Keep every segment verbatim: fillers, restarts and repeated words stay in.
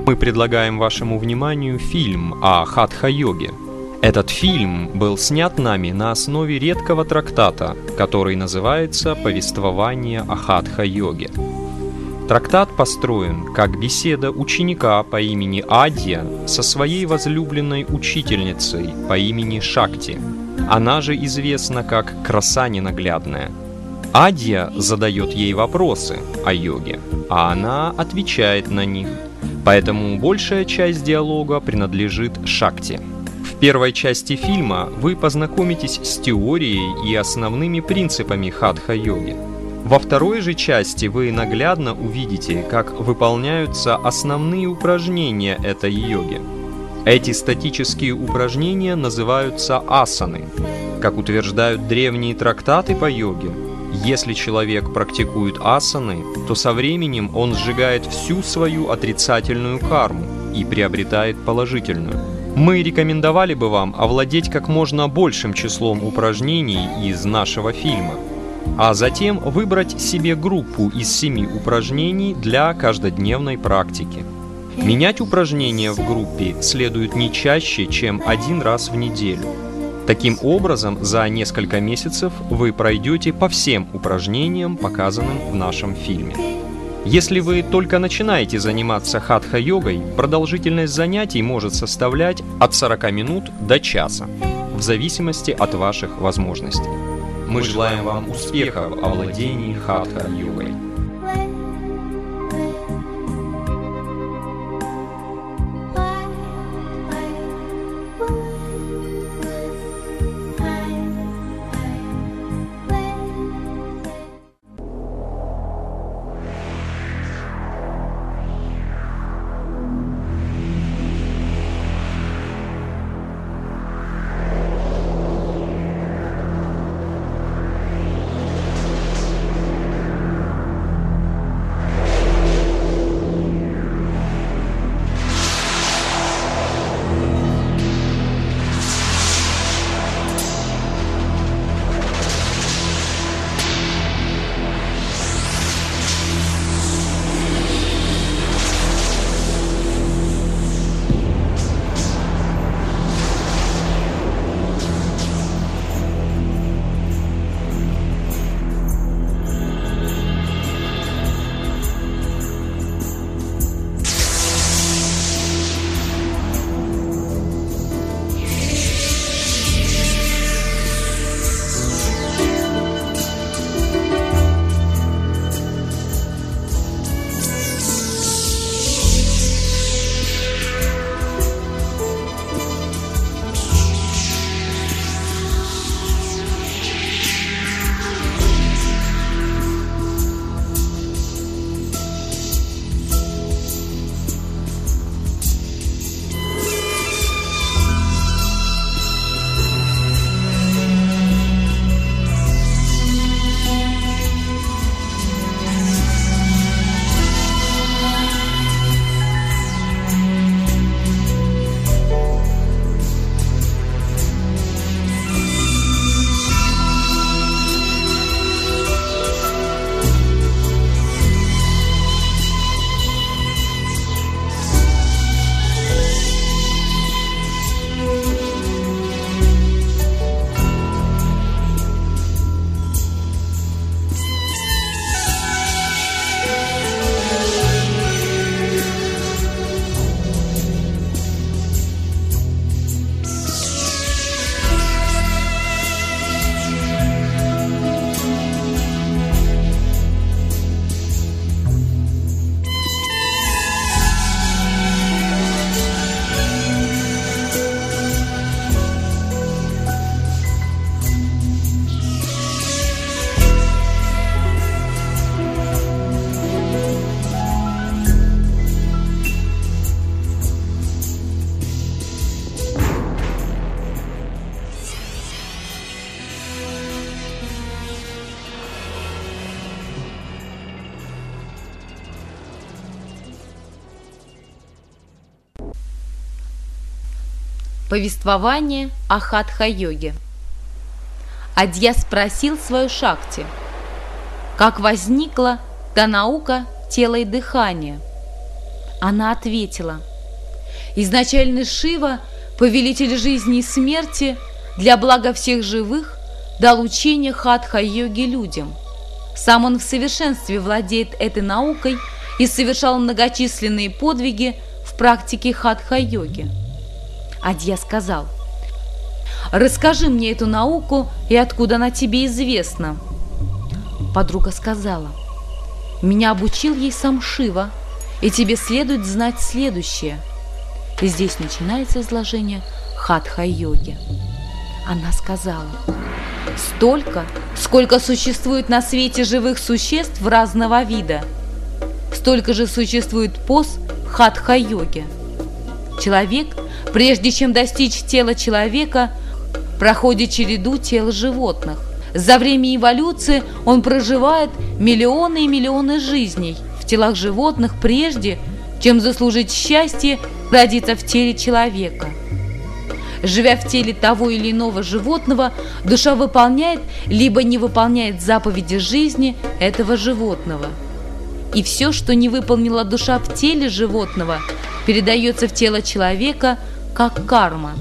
Мы предлагаем вашему вниманию фильм о хатха-йоге. Этот фильм был снят нами на основе редкого трактата, который называется «Повествование о хатха-йоге». Трактат построен как беседа ученика по имени Адья со своей возлюбленной учительницей по имени Шакти. Она же известна как «Краса ненаглядная». Адья задает ей вопросы о йоге, а она отвечает на них. Поэтому большая часть диалога принадлежит Шакти. В первой части фильма вы познакомитесь с теорией и основными принципами хатха-йоги. Во второй же части вы наглядно увидите, как выполняются основные упражнения этой йоги. Эти статические упражнения называются асаны. Как утверждают древние трактаты по йоге, если человек практикует асаны, то со временем он сжигает всю свою отрицательную карму и приобретает положительную. Мы рекомендовали бы вам овладеть как можно большим числом упражнений из нашего фильма, а затем выбрать себе группу из семи упражнений для каждодневной практики. Менять упражнения в группе следует не чаще, чем один раз в неделю. Таким образом, за несколько месяцев вы пройдете по всем упражнениям, показанным в нашем фильме. Если вы только начинаете заниматься хатха-йогой, продолжительность занятий может составлять от сорока минут до часа, в зависимости от ваших возможностей. Мы желаем вам успеха в овладении хатха-йогой. Повествование о хатха-йоге. Адья спросил свою Шакти, как возникла та наука тела и дыхания. Она ответила: изначальный Шива, повелитель жизни и смерти, для блага всех живых дал учение хатха-йоги людям. Сам он в совершенстве владеет этой наукой и совершал многочисленные подвиги в практике хатха-йоги. Адья сказал: расскажи мне эту науку и откуда она тебе известна. Подруга сказала: меня обучил ей сам Шива, и тебе следует знать следующее. И здесь начинается изложение хатха-йоги. Она сказала: столько, сколько существует на свете живых существ разного вида, столько же существует поз хатха-йоги. Человек, прежде чем достичь тела человека, проходит череду тел животных. За время эволюции он проживает миллионы и миллионы жизней в телах животных, прежде чем заслужить счастье родиться в теле человека. Живя в теле того или иного животного, душа выполняет либо не выполняет заповеди жизни этого животного. И все, что не выполнила душа в теле животного, передается в тело человека как карма.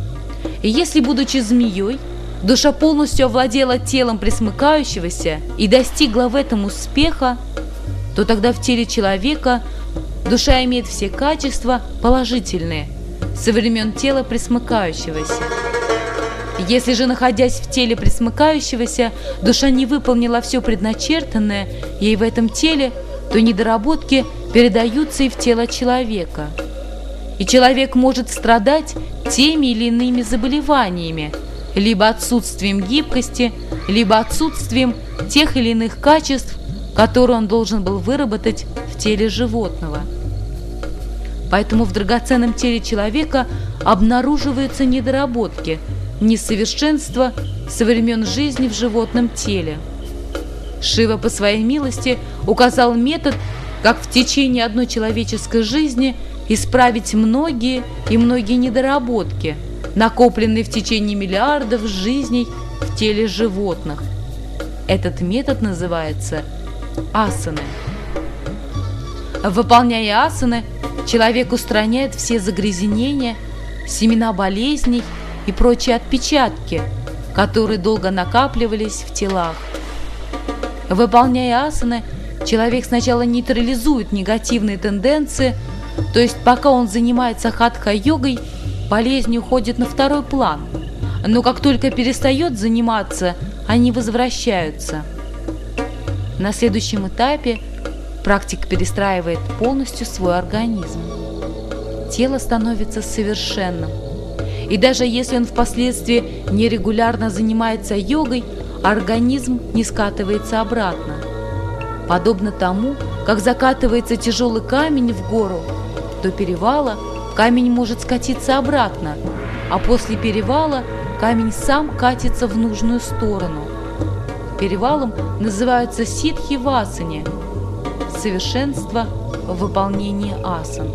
И если, будучи змеей, душа полностью овладела телом пресмыкающегося и достигла в этом успеха, то тогда в теле человека душа имеет все качества положительные со времен тела пресмыкающегося. Если же, находясь в теле пресмыкающегося, душа не выполнила все предначертанное ей в этом теле, то недоработки передаются и в тело человека. И человек может страдать теми или иными заболеваниями, либо отсутствием гибкости, либо отсутствием тех или иных качеств, которые он должен был выработать в теле животного. Поэтому в драгоценном теле человека обнаруживаются недоработки, несовершенства со времен жизни в животном теле. Шива по своей милости указал метод, как в течение одной человеческой жизни исправить многие и многие недоработки, накопленные в течение миллиардов жизней в теле животных. Этот метод называется асаны. Выполняя асаны, человек устраняет все загрязнения, семена болезней и прочие отпечатки, которые долго накапливались в телах. Выполняя асаны, человек сначала нейтрализует негативные тенденции, то есть пока он занимается хатха-йогой, болезни уходят на второй план, но как только перестает заниматься, они возвращаются. На следующем этапе практик перестраивает полностью свой организм. Тело становится совершенным. И даже если он впоследствии нерегулярно занимается йогой, организм не скатывается обратно. Подобно тому, как закатывается тяжелый камень в гору, до перевала камень может скатиться обратно, а после перевала камень сам катится в нужную сторону. Перевалом называются ситхи в асане, совершенство в выполнении асан.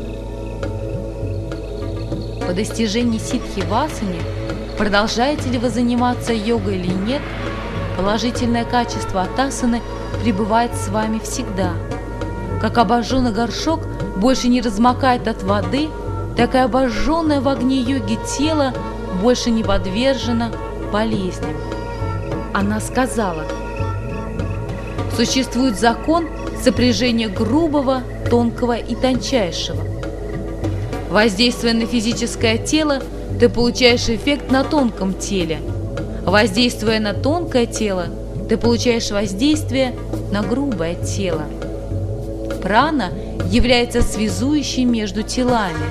По достижении ситхи в асане, продолжаете ли вы заниматься йогой или нет, положительное качество от асаны пребывает с вами всегда. Как обожженный горшок больше не размокает от воды, так и обожженное в огне йоги тело больше не подвержено болезням. Она сказала: существует закон сопряжения грубого, тонкого и тончайшего. Воздействуя на физическое тело, ты получаешь эффект на тонком теле. Воздействуя на тонкое тело, ты получаешь воздействие на грубое тело. Прана является связующей между телами.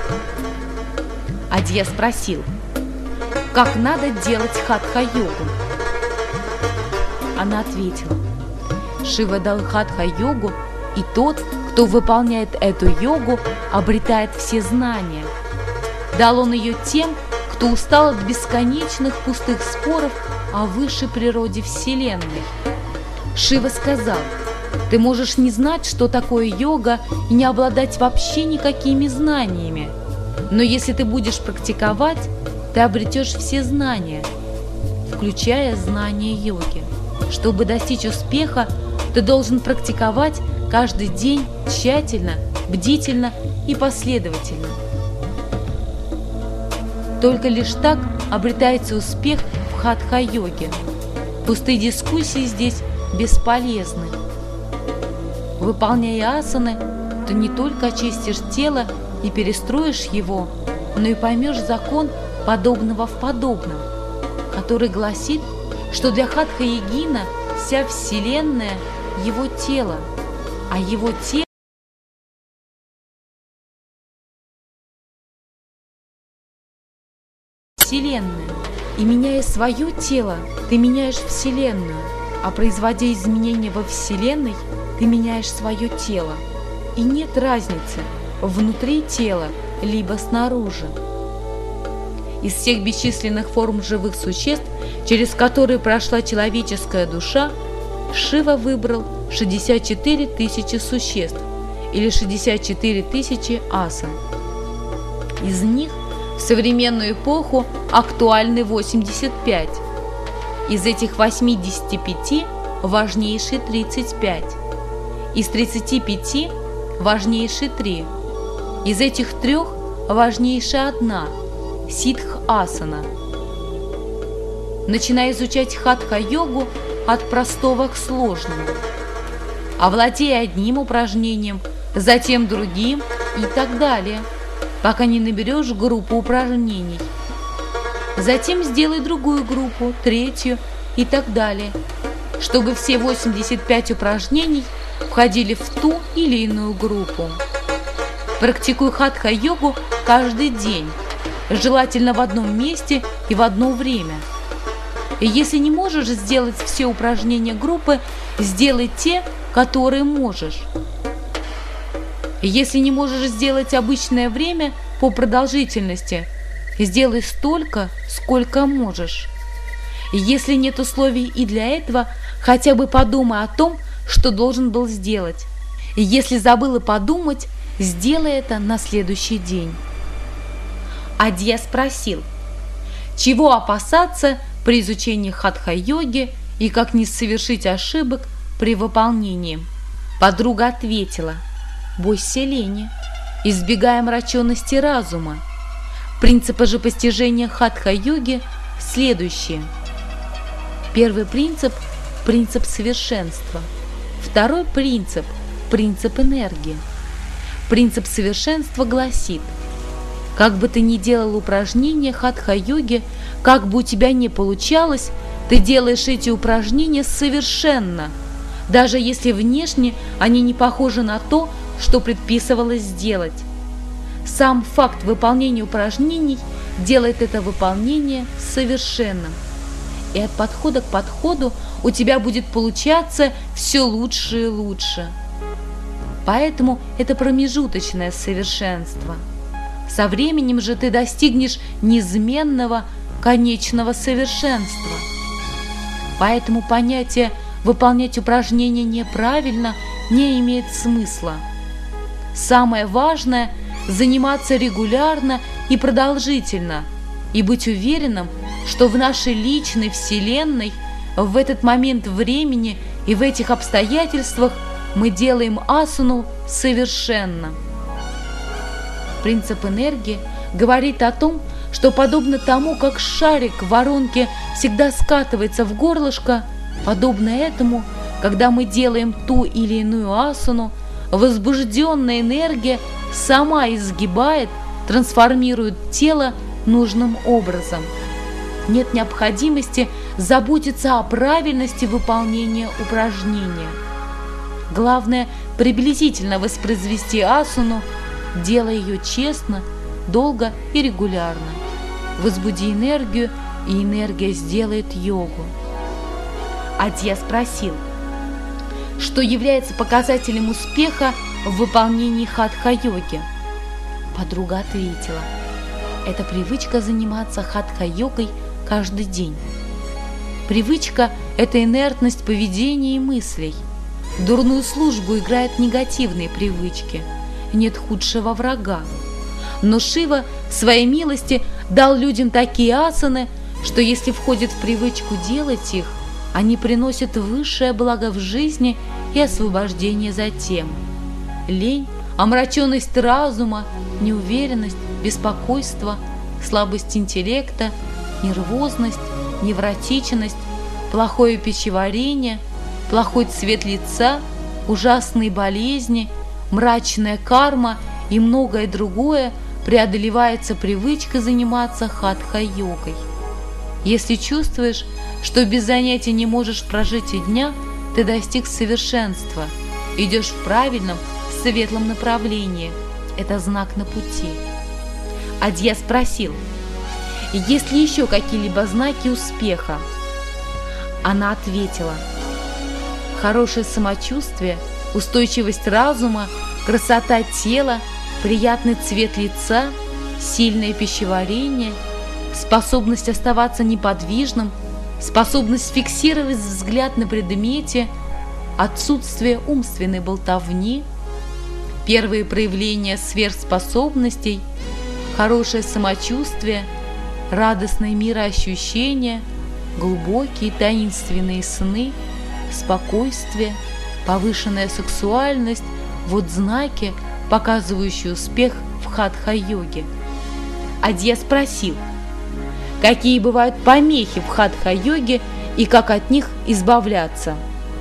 Адья спросил: как надо делать хатха-йогу? Она ответила: Шива дал хатха-йогу, и тот, кто выполняет эту йогу, обретает все знания. Дал он ее тем, кто устал от бесконечных пустых споров о высшей природе Вселенной. Шива сказал: ты можешь не знать, что такое йога, и не обладать вообще никакими знаниями. Но если ты будешь практиковать, ты обретешь все знания, включая знания йоги. Чтобы достичь успеха, ты должен практиковать каждый день тщательно бдительно и последовательно. Только лишь так обретается успех в хатха-йоге. Пустые дискуссии здесь бесполезны. Выполняя асаны, ты не только очистишь тело и перестроишь его, но и поймешь закон подобного в подобном, который гласит, что для хатха-йогина вся Вселенная – его тело, а его тело – Вселенная. И меняя свое тело, ты меняешь Вселенную, а производя изменения во Вселенной, ты меняешь свое тело. И нет разницы внутри тела, либо снаружи. Из всех бесчисленных форм живых существ, через которые прошла человеческая душа, Шива выбрал шестьдесят четыре тысячи существ, или шестьдесят четыре тысячи асан. Из них в современную эпоху актуальны восемьдесят пять. Из этих восьмидесяти пяти важнейшие тридцать пять. Из тридцати пяти важнейшие три. Из этих трех важнейшая одна – сиддх-асана. Начинай изучать хатха-йогу от простого к сложному. Овладей одним упражнением, затем другим и так далее, пока не наберешь группу упражнений. Затем сделай другую группу, третью и так далее, чтобы все восемьдесят пять упражнений входили в ту или иную группу. Практикуй хатха-йогу каждый день, желательно в одном месте и в одно время. И если не можешь сделать все упражнения группы, сделай те, которые можешь. Если не можешь сделать обычное время по продолжительности, сделай столько, сколько можешь. Если нет условий и для этого, хотя бы подумай о том, что должен был сделать. Если забыла подумать, сделай это на следующий день. Адья спросил, чего опасаться при изучении хатха-йоги и как не совершить ошибок при выполнении. Подруга ответила, бойся лени, избегай омраченности разума. Принципы же постижения хатха-йоги следующие. Первый принцип – принцип совершенства. Второй принцип – принцип энергии. Принцип совершенства гласит, как бы ты ни делал упражнения хатха-йоги, как бы у тебя ни получалось, ты делаешь эти упражнения совершенно, даже если внешне они не похожи на то, что предписывалось сделать. Сам факт выполнения упражнений делает это выполнение совершенным. И от подхода к подходу у тебя будет получаться все лучше и лучше. Поэтому это промежуточное совершенство. Со временем же ты достигнешь неизменного конечного совершенства. Поэтому понятие «выполнять упражнения неправильно» не имеет смысла. Самое важное – заниматься регулярно и продолжительно, и быть уверенным, что в нашей личной Вселенной, в этот момент времени и в этих обстоятельствах мы делаем асану совершенно. Принцип энергии говорит о том, что подобно тому, как шарик в воронке всегда скатывается в горлышко, подобно этому, когда мы делаем ту или иную асану, возбужденная энергия сама изгибает, трансформирует тело нужным образом. Нет необходимости заботиться о правильности выполнения упражнения. Главное – приблизительно воспроизвести асану, делая ее честно, долго и регулярно. Возбуди энергию, и энергия сделает йогу. Адья спросил, что является показателем успеха в выполнении хатха-йоги. Подруга ответила, это привычка заниматься хатха-йогой каждый день. Привычка – это инертность поведения и мыслей. Дурную службу играют негативные привычки. Нет худшего врага. Но Шива в своей милости дал людям такие асаны, что если входит в привычку делать их, они приносят высшее благо в жизни и освобождение затем. Лень омраченность разума, неуверенность, беспокойство, слабость интеллекта, нервозность, невротичность, плохое пищеварение, плохой цвет лица, ужасные болезни, мрачная карма и многое другое преодолевается привычкой заниматься хатха-йогой. Если чувствуешь, что без занятий не можешь прожить и дня, ты достиг совершенства, идешь в правильном, светлом направлении. Это знак на пути. Адья спросил, есть ли еще какие-либо знаки успеха? Она ответила, хорошее самочувствие, устойчивость разума, красота тела, приятный цвет лица, сильное пищеварение, способность оставаться неподвижным, способность фиксировать взгляд на предмете, отсутствие умственной болтовни, первые проявления сверхспособностей, хорошее самочувствие, радостное мироощущение, глубокие таинственные сны, спокойствие, повышенная сексуальность – вот знаки, показывающие успех в хатха-йоге. Адья спросил, какие бывают помехи в хатха-йоге и как от них избавляться.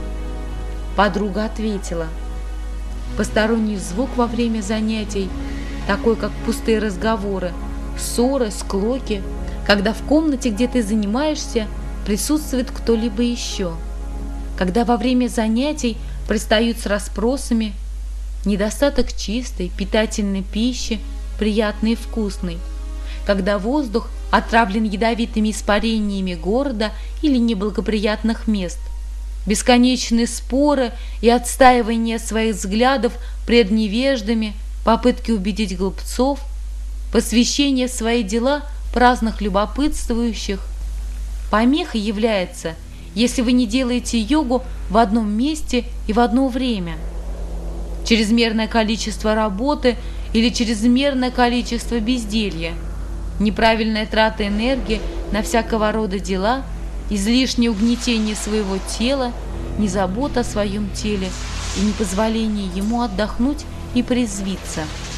Подруга ответила, посторонний звук во время занятий, такой как пустые разговоры, ссоры, склоки, когда в комнате, где ты занимаешься, присутствует кто-либо еще, когда во время занятий пристают с расспросами, недостаток чистой, питательной пищи, приятной и вкусной, когда воздух отравлен ядовитыми испарениями города или неблагоприятных мест, бесконечные споры и отстаивание своих взглядов пред невеждами, попытки убедить глупцов, посвящение в свои дела праздных любопытствующих. Помехой является, если вы не делаете йогу в одном месте и в одно время. Чрезмерное количество работы или чрезмерное количество безделья, неправильная трата энергии на всякого рода дела, излишнее угнетение своего тела, незабота о своем теле и непозволение ему отдохнуть и порезвиться.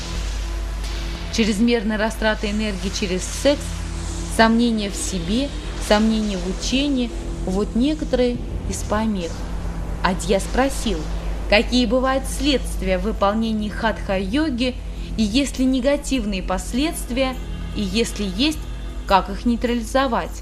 Чрезмерная растрата энергии через секс, сомнения в себе, сомнения в учении – вот некоторые из помех. Адья спросил, какие бывают следствия в выполнении хатха-йоги, и есть ли негативные последствия, и если есть, как их нейтрализовать?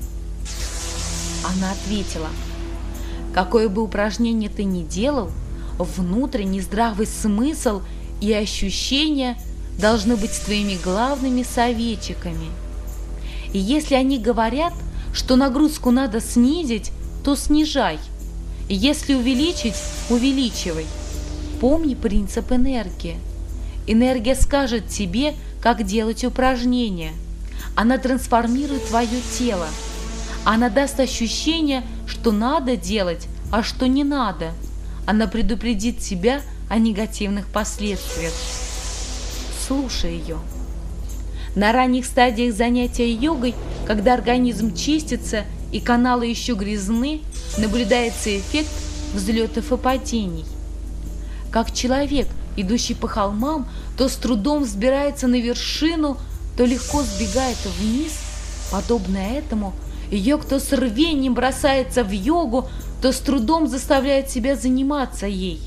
Она ответила, какое бы упражнение ты ни делал, внутренний здравый смысл и ощущения должны быть твоими главными советчиками. И если они говорят, что нагрузку надо снизить, то снижай. И если увеличить, увеличивай. Помни принцип энергии. Энергия скажет тебе, как делать упражнения. Она трансформирует твое тело. Она даст ощущение, что надо делать, а что не надо. Она предупредит тебя о негативных последствиях. Слушай ее. На ранних стадиях занятия йогой, когда организм чистится и каналы еще грязны, наблюдается эффект взлетов и падений. Как человек, идущий по холмам, то с трудом взбирается на вершину, то легко сбегает вниз, подобно этому, ее, кто с рвением бросается в йогу, то с трудом заставляет себя заниматься ей.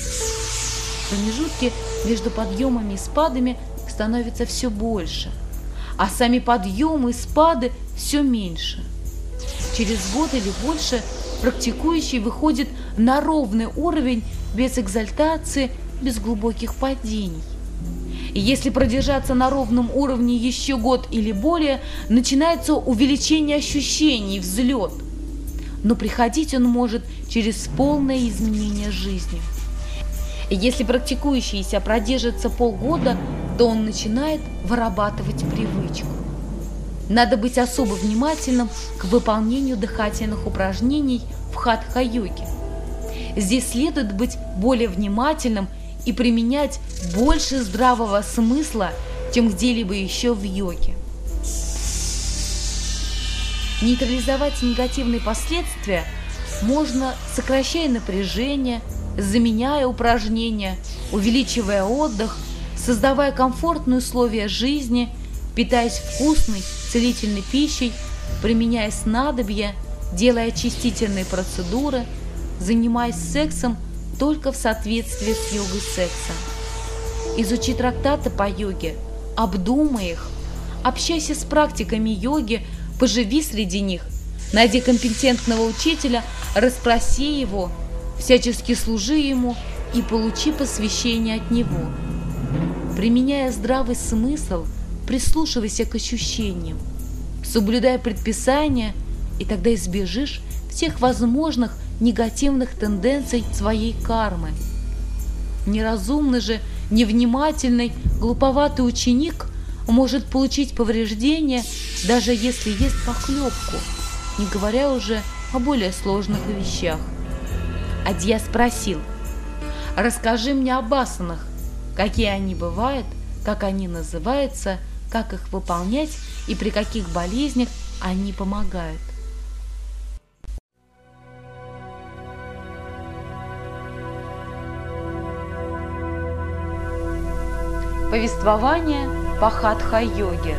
Промежутки между подъемами и спадами становится все больше, а сами подъемы и спады все меньше. Через год или больше практикующий выходит на ровный уровень без экзальтации, без глубоких падений. И если продержаться на ровном уровне еще год или более, начинается увеличение ощущений, взлет. Но приходить он может через полное изменение жизни. И если практикующийся продержится полгода, то он начинает вырабатывать привычку. Надо быть особо внимательным к выполнению дыхательных упражнений в хатха-йоге. Здесь следует быть более внимательным и применять больше здравого смысла, чем где-либо еще в йоге. Нейтрализовать негативные последствия можно, сокращая напряжение, заменяя упражнения, увеличивая отдых, создавая комфортные условия жизни, питаясь вкусной, целительной пищей, применяя снадобья, делая очистительные процедуры, занимаясь сексом только в соответствии с йогой секса. Изучи трактаты по йоге, обдумай их, общайся с практиками йоги, поживи среди них, найди компетентного учителя, расспроси его, всячески служи ему и получи посвящение от него. Применяя здравый смысл, прислушивайся к ощущениям, соблюдай предписания, и тогда избежишь всех возможных негативных тенденций своей кармы. Неразумный же, невнимательный, глуповатый ученик может получить повреждения, даже если ест похлебку, не говоря уже о более сложных вещах. Адья спросил: «Расскажи мне об асанах, какие они бывают, как они называются, как их выполнять и при каких болезнях они помогают». Повествование по хатха-йоге.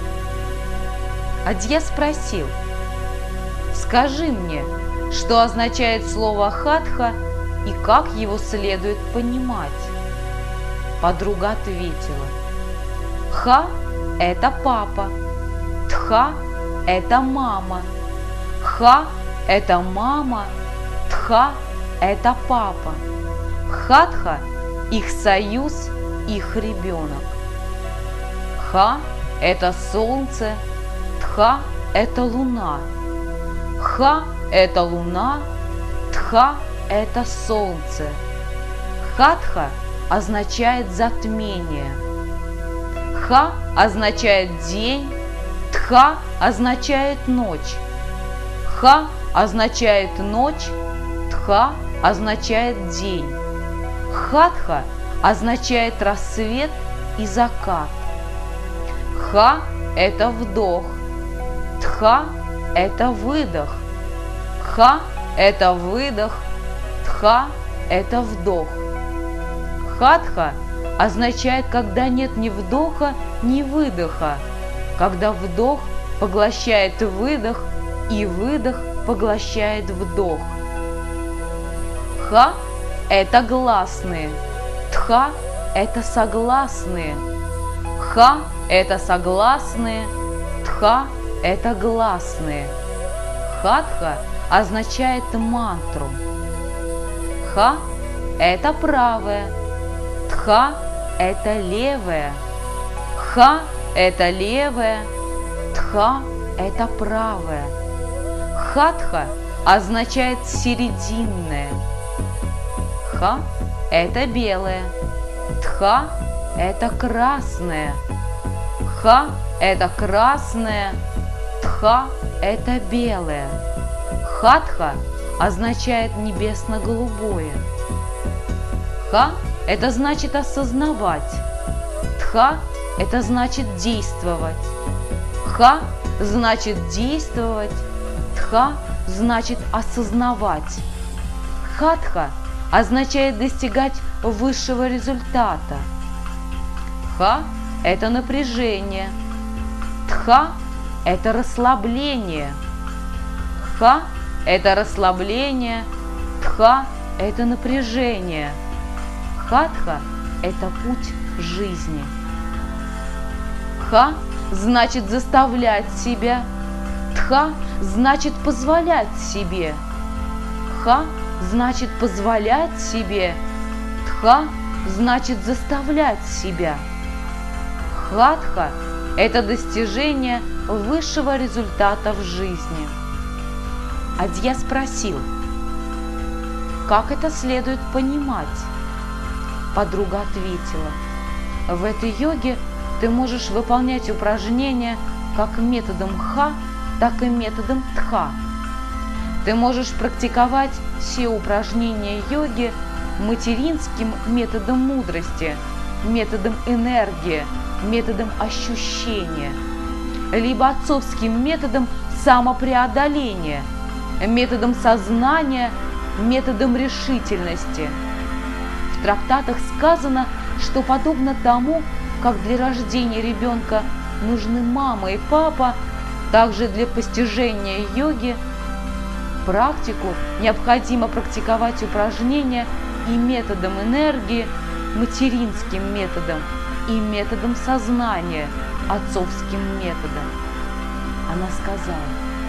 Адья спросил: «Скажи мне, что означает слово хатха и как его следует понимать?» Подруга ответила: «Ха – это папа, тха – это мама, ха – это мама, тха – это папа, хатха – их союз, их ребенок. Ха – это солнце, тха – это луна, ха – это луна, тха – это солнце. Хатха означает затмение. Ха означает день, тха означает ночь. Ха означает ночь, тха означает день. Хатха означает рассвет и закат. Ха – это вдох, тха – это выдох, ха – это выдох, тха – это вдох. Хатха означает, когда нет ни вдоха, ни выдоха, когда вдох поглощает выдох и выдох поглощает вдох. Ха – это гласные, тха – это согласные, ха – это согласные, тха – это гласные. Хатха означает мантру. Ха – это правое, тха – это левое, ха – это левое, тха – это правое. Хатха означает серединное. Ха – это белое, тха – это красное, ха – это красное, тха – это белое. Хатха означает небесно-голубое. Ха – это значит осознавать. Тха – это значит действовать. Ха – значит действовать. Тха – значит осознавать. Хатха означает достигать высшего результата. Ха – это напряжение. Тха – это расслабление. Ха – это расслабление. Тха – это напряжение. Хатха – это путь жизни. Ха – значит заставлять себя. Тха – значит позволять себе. Ха – значит позволять себе. Тха – значит заставлять себя. Хатха – это достижение высшего результата в жизни. Адья спросил: «Как это следует понимать?» Подруга ответила: «В этой йоге ты можешь выполнять упражнения как методом ха, так и методом тха. Ты можешь практиковать все упражнения йоги материнским методом мудрости, методом энергии, методом ощущения, либо отцовским методом самопреодоления, методом сознания, методом решительности. В трактатах сказано, что подобно тому, как для рождения ребенка нужны мама и папа, также для постижения йоги практику необходимо практиковать упражнения и методом энергии, материнским методом, и методом сознания, отцовским методом. Она сказала.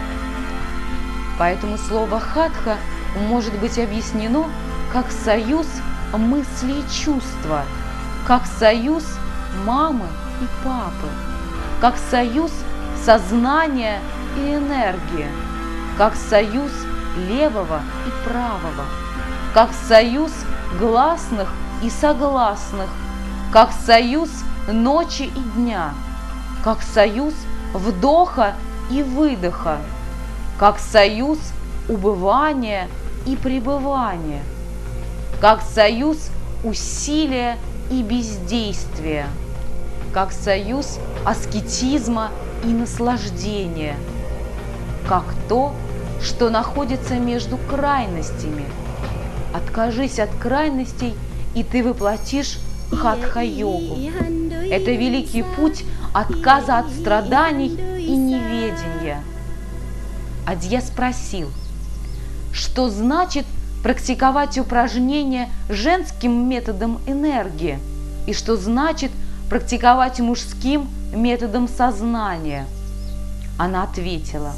Поэтому слово «хатха» может быть объяснено как союз мысли и чувства, как союз мамы и папы, как союз сознания и энергии, как союз левого и правого, как союз гласных и согласных, как союз ночи и дня, как союз вдоха и выдоха, как союз убывания и пребывания, как союз усилия и бездействия, как союз аскетизма и наслаждения, как то, что находится между крайностями. Откажись от крайностей, и ты воплотишь хатха-йогу. Это великий путь отказа от страданий и неведения. Адья спросил, что значит практиковать упражнения женским методом энергии и что значит практиковать мужским методом сознания. Она ответила,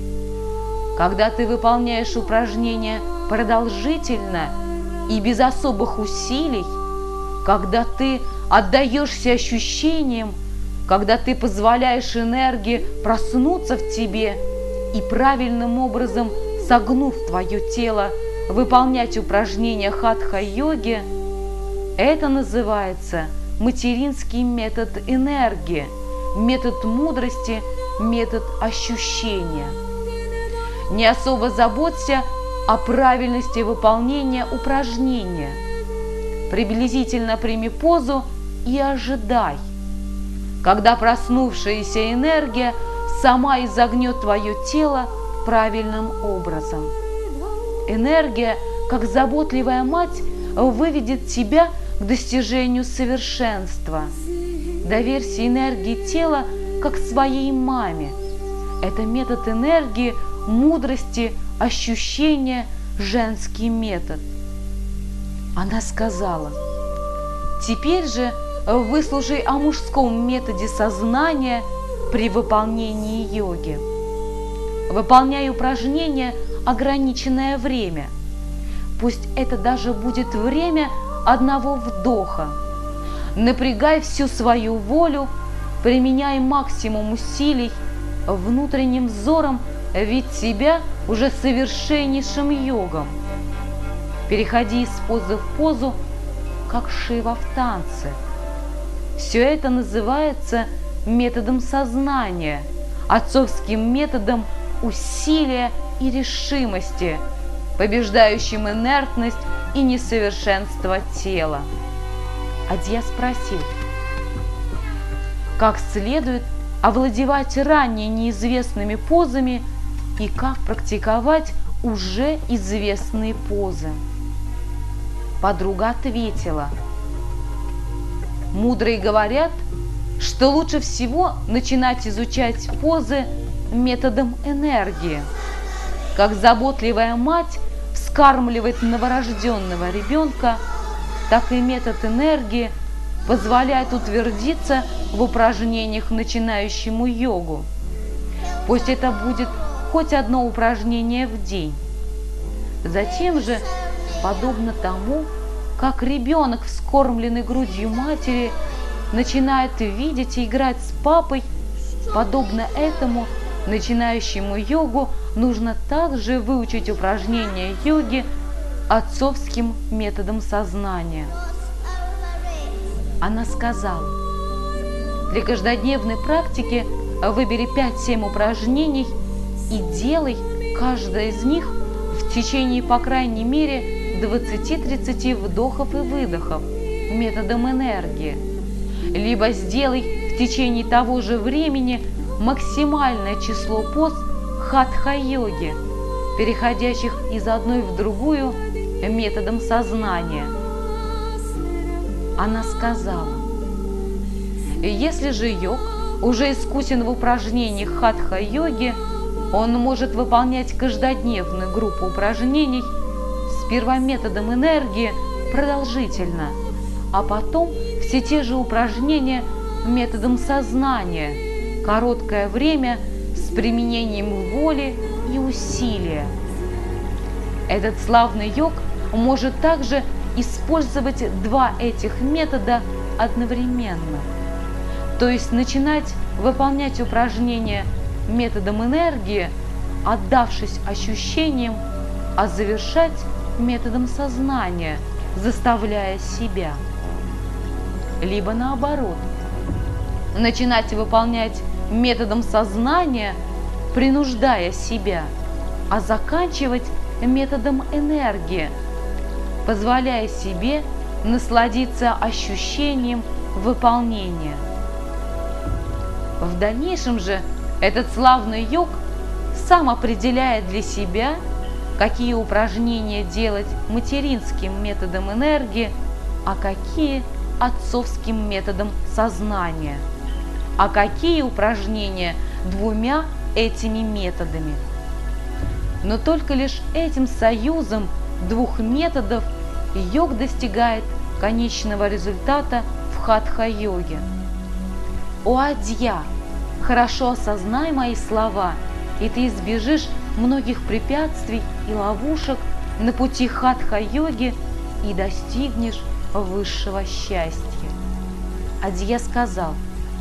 когда ты выполняешь упражнения продолжительно и без особых усилий, когда ты отдаешься ощущениям, когда ты позволяешь энергии проснуться в тебе и правильным образом, согнув твое тело, выполнять упражнения хатха-йоги, это называется материнский метод энергии, метод мудрости, метод ощущения. Не особо заботься о правильности выполнения упражнения. Приблизительно прими позу и ожидай, когда проснувшаяся энергия сама изогнет твое тело правильным образом. Энергия, как заботливая мать, выведет тебя к достижению совершенства. Доверься энергии тела, как своей маме. Это метод энергии, мудрости, ощущения, женский метод. Она сказала, теперь же выслушай о мужском методе сознания при выполнении йоги. Выполняй упражнения ограниченное время. Пусть это даже будет время одного вдоха. Напрягай всю свою волю, применяй максимум усилий, внутренним взором видь себя уже совершеннейшим йогом. Переходи из позы в позу, как Шива в танце. Все это называется методом сознания, отцовским методом усилия и решимости, побеждающим инертность и несовершенство тела. Адья спросил, как следует овладевать ранее неизвестными позами и как практиковать уже известные позы. Подруга ответила, мудрые говорят, что лучше всего начинать изучать позы методом энергии. Как заботливая мать вскармливает новорожденного ребенка, так и метод энергии позволяет утвердиться в упражнениях начинающему йогу. Пусть это будет хоть одно упражнение в день. Затем же, подобно тому, как ребенок, вскормленный грудью матери, начинает видеть и играть с папой, подобно этому начинающему йогу нужно также выучить упражнения йоги отцовским методом сознания. Она сказала, для каждодневной практики выбери пять-семь упражнений и делай каждое из них в течение, по крайней мере, двадцати-тридцати вдохов и выдохов методом энергии. Либо сделай в течение того же времени максимальное число поз хатха-йоги, переходящих из одной в другую методом сознания. Она сказала: если же йог уже искусен в упражнениях хатха-йоги, он может выполнять каждодневную группу упражнений сперва методом энергии продолжительно, а потом все те же упражнения методом сознания, короткое время с применением воли и усилия. Этот славный йог может также использовать два этих метода одновременно, то есть начинать выполнять упражнения методом энергии, отдавшись ощущениям, а завершать методом сознания, заставляя себя. Либо наоборот, начинать выполнять методом сознания, принуждая себя, а заканчивать методом энергии, позволяя себе насладиться ощущением выполнения. В дальнейшем же этот славный йог сам определяет для себя, какие упражнения делать материнским методом энергии, а какие отцовским методом сознания, а какие упражнения двумя этими методами. Но только лишь этим союзом двух методов йог достигает конечного результата в хатха-йоге. О Адья, хорошо осознай мои слова, и ты избежишь многих препятствий и ловушек на пути хатха-йоги и достигнешь высшего счастья. Адья сказал: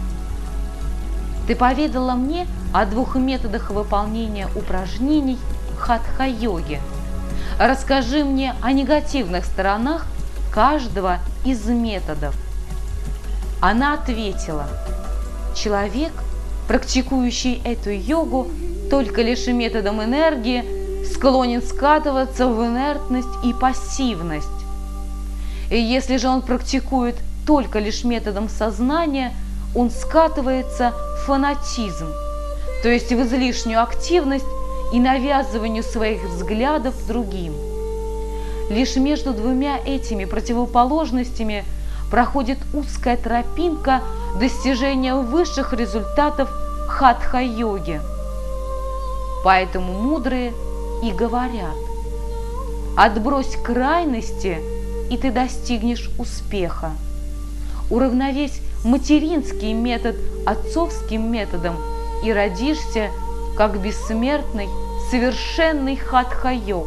ты поведала мне о двух методах выполнения упражнений хатха-йоги. Расскажи мне о негативных сторонах каждого из методов. Она ответила: человек, практикующий эту йогу только лишь методом энергии, склонен скатываться в инертность и пассивность. И если же он практикует только лишь методом сознания, он скатывается в фанатизм, то есть в излишнюю активность и навязыванию своих взглядов другим. Лишь между двумя этими противоположностями проходит узкая тропинка достижения высших результатов хатха-йоги. Поэтому мудрые и говорят: отбрось крайности, и ты достигнешь успеха. Уравновесь материнский метод отцовским методом, и родишься как бессмертный, совершенный хатха-йог.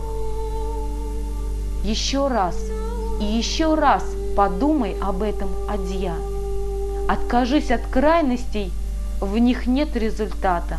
Еще раз и еще раз подумай об этом, Адья. Откажись от крайностей, в них нет результата.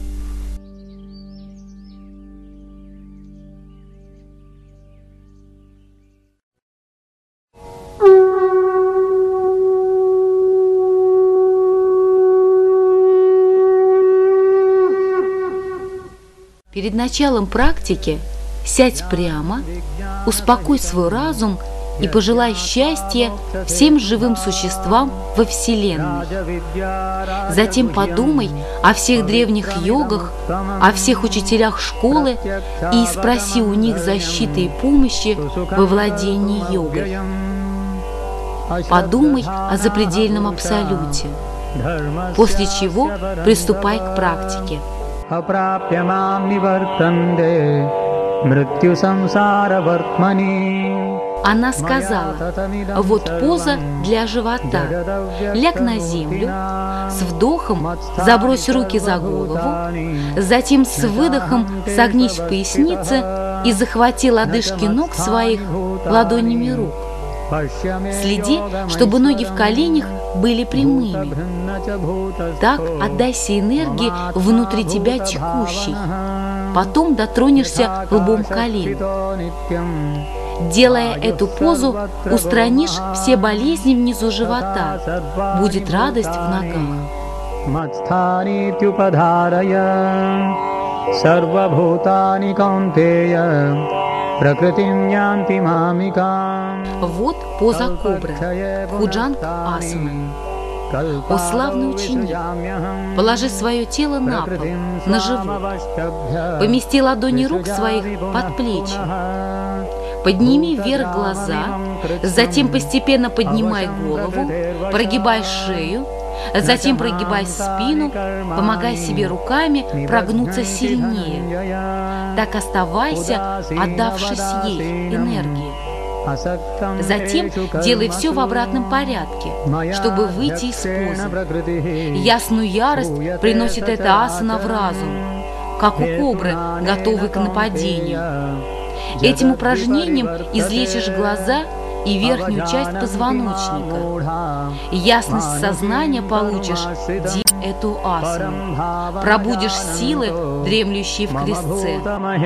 Перед началом практики сядь прямо, успокой свой разум и пожелай счастья всем живым существам во Вселенной. Затем подумай о всех древних йогах, о всех учителях школы и спроси у них защиты и помощи во владении йогой. Подумай о запредельном абсолюте, после чего приступай к практике. Она сказала: вот поза для живота. Ляг на землю, с вдохом забрось руки за голову, затем с выдохом согнись в пояснице и захвати лодыжки ног своих ладонями рук. Следи, чтобы ноги в коленях были прямыми. Так отдайся энергии внутри тебя текущей. Потом дотронешься лбом колен. Делая эту позу, устранишь все болезни внизу живота. Будет радость в ногах. Вот поза кобры, Бхуджанг-асана. О славный ученик, положи свое тело на пол, на живот, помести ладони рук своих под плечи, подними вверх глаза, затем постепенно поднимай голову, прогибай шею, затем прогибай спину, помогай себе руками прогнуться сильнее. Так оставайся, отдавшись ей, энергии. Затем делай все в обратном порядке, чтобы выйти из позы. Ясную ярость приносит эта асана в разум, как у кобры, готовой к нападению. Этим упражнением излечишь глаза и верхнюю часть позвоночника. Ясность сознания получишь, делая эту асану. Пробудишь силы, дремлющие в крестце.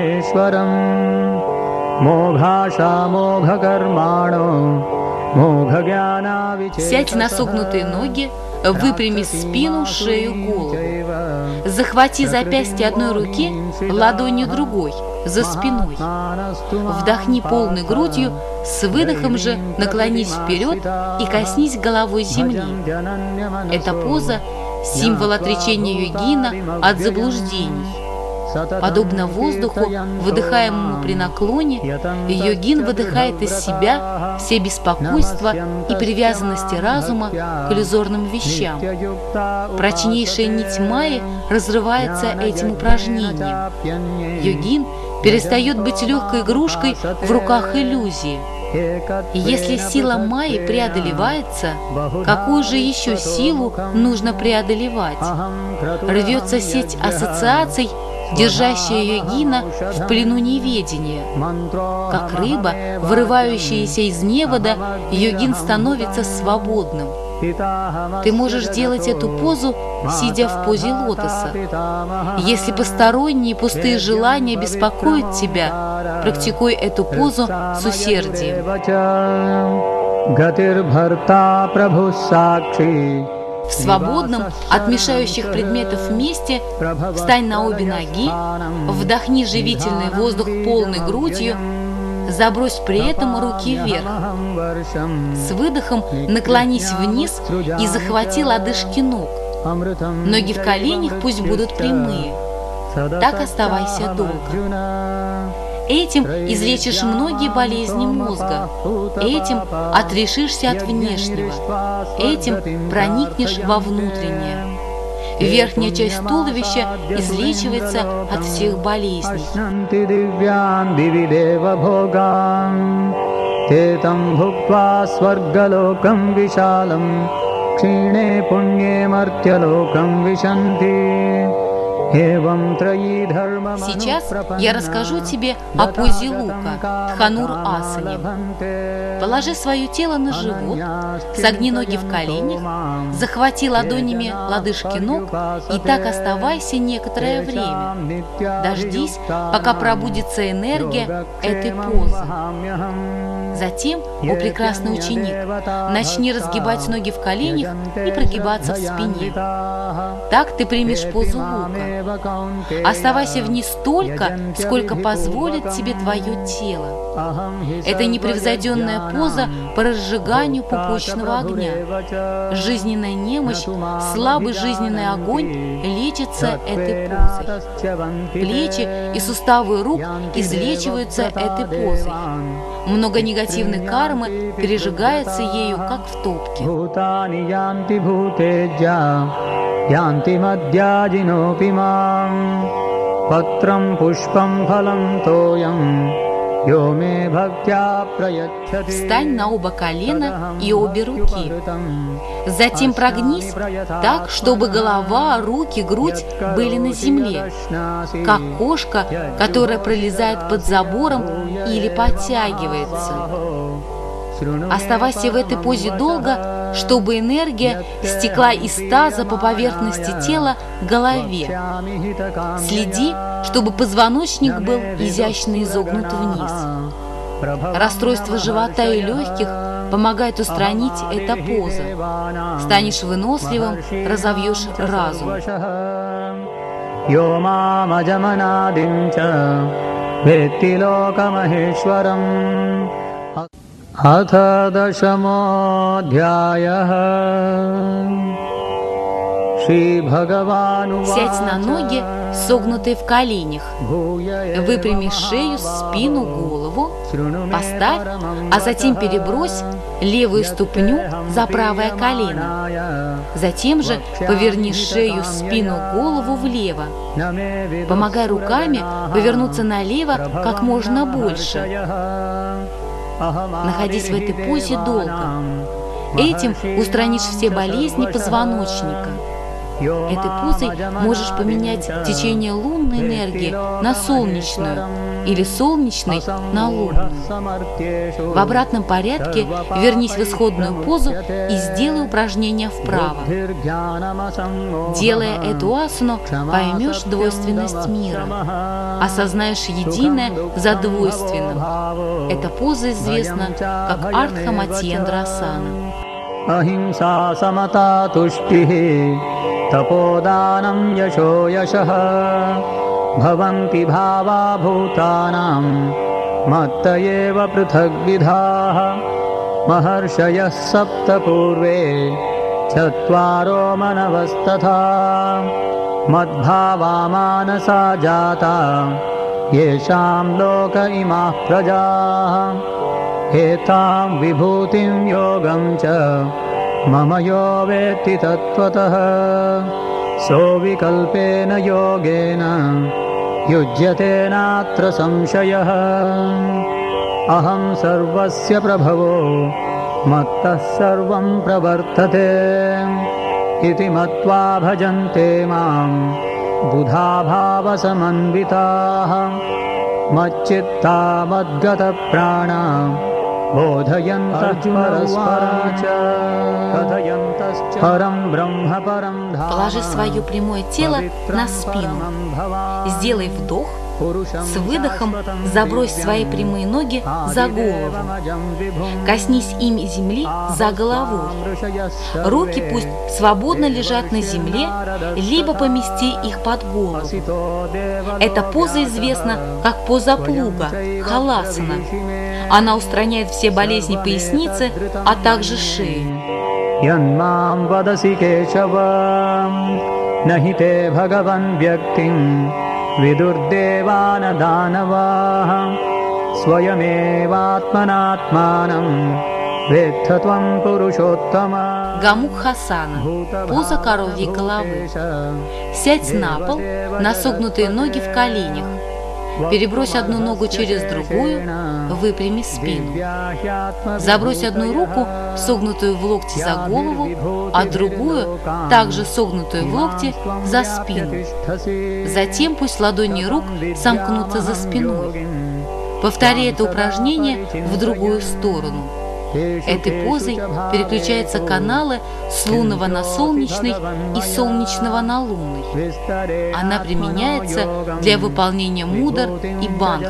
Сядь на согнутые ноги, выпрями спину, шею, голову. Захвати запястье одной руки, ладонью другой, за спиной. Вдохни полной грудью, с выдохом же наклонись вперед и коснись головой земли. Эта поза – символ отречения йогина от заблуждений. Подобно воздуху, выдыхаемому при наклоне, йогин выдыхает из себя все беспокойства и привязанности разума к иллюзорным вещам. Прочнейшая нить майи разрывается этим упражнением. Йогин перестает быть легкой игрушкой в руках иллюзии. И если сила майи преодолевается, какую же еще силу нужно преодолевать? Рвется сеть ассоциаций, держащая йогина в плену неведения. Как рыба, вырывающаяся из невода, йогин становится свободным. Ты можешь делать эту позу, сидя в позе лотоса. Если посторонние пустые желания беспокоят тебя, практикуй эту позу с усердием. В свободном, от мешающих предметов месте встань на обе ноги, вдохни живительный воздух полной грудью, забрось при этом руки вверх. С выдохом наклонись вниз и захвати лодыжки ног. Ноги в коленях пусть будут прямые. Так оставайся долго. Этим излечишь многие болезни мозга. Этим отрешишься от внешнего. Этим проникнешь во внутреннее. Верхняя часть туловища излечивается от всех болезней. Сейчас я расскажу тебе о позе лука, Дханур-асане. Положи свое тело на живот, согни ноги в коленях, захвати ладонями лодыжки ног и так оставайся некоторое время. Дождись, пока пробудится энергия этой позы. Затем, о прекрасный ученик, начни разгибать ноги в коленях и прогибаться в спине. Так ты примешь позу лука. Оставайся в ней столько, сколько позволит тебе твое тело. Это непревзойденная поза по разжиганию пупочного огня. Жизненная немощь, слабый жизненный огонь лечится этой позой. Плечи и суставы рук излечиваются этой позой. Много негативной кармы пережигается ею, как в топке. Янти мадьяджинопи мам, патрам пушпам фалам тоям, йоме бхактя праячхати. Встань на оба колена и обе руки. Затем прогнись так, чтобы голова, руки, грудь были на земле, как кошка, которая пролезает под забором или подтягивается. Оставайся в этой позе долго, чтобы энергия стекла из таза по поверхности тела к голове. Следи, чтобы позвоночник был изящно изогнут вниз. Расстройство живота и легких помогает устранить эта поза. Станешь выносливым, разовьешь разум. Атха дашамодхяя. Сядь на ноги, согнутые в коленях. Выпрями шею, спину, голову. Поставь, а затем перебрось левую ступню за правое колено. Затем же поверни шею, спину, голову влево. Помогай руками повернуться налево как можно больше. Находись в этой позе долго. Этим устранишь все болезни позвоночника. Этой позой можешь поменять течение лунной энергии на солнечную или солнечной на лунную. В обратном порядке вернись в исходную позу и сделай упражнение вправо. Делая эту асану, поймешь двойственность мира, осознаешь единое за двойственным. Эта поза известна как Артха Матьендра асана. Ахимса самата туштихи таподанам яшо яшаха бхаванти бхава бхутанам маттаева прithagvidhaha махаршаяс сапта пурве чатваро манавастатха мадбхава манаса джата ешам лока имах праджаха Etam vibhutim yogam cha mama yo vetti tattvataha so vikalpena yogena yujyate natra samshayah aham sarvasya prabhavo mattah sarvam pravartate iti matva bhajante mam buddha bhava samanvitaha macchitta madgata prana Положи свое прямое тело на спину. Сделай вдох. С выдохом забрось свои прямые ноги за голову. Коснись ими земли за головой. Руки пусть свободно лежат на земле, либо помести их под голову. Эта поза известна как поза плуга, халасана. Она устраняет все болезни поясницы, а также шеи. Видурдевана данаваха сваямеватманатманам ветхатвам пурушоттама. Гамукхасана, поза коровьей головы. Сядь на пол, на согнутые ноги в коленях. Перебрось одну ногу через другую, выпрями спину. Забрось одну руку, согнутую в локте, за голову, а другую, также согнутую в локте, за спину. Затем пусть ладони рук сомкнутся за спиной. Повтори это упражнение в другую сторону. Этой позой переключаются каналы с лунного на солнечный и солнечного на лунный. Она применяется для выполнения мудр и бандх.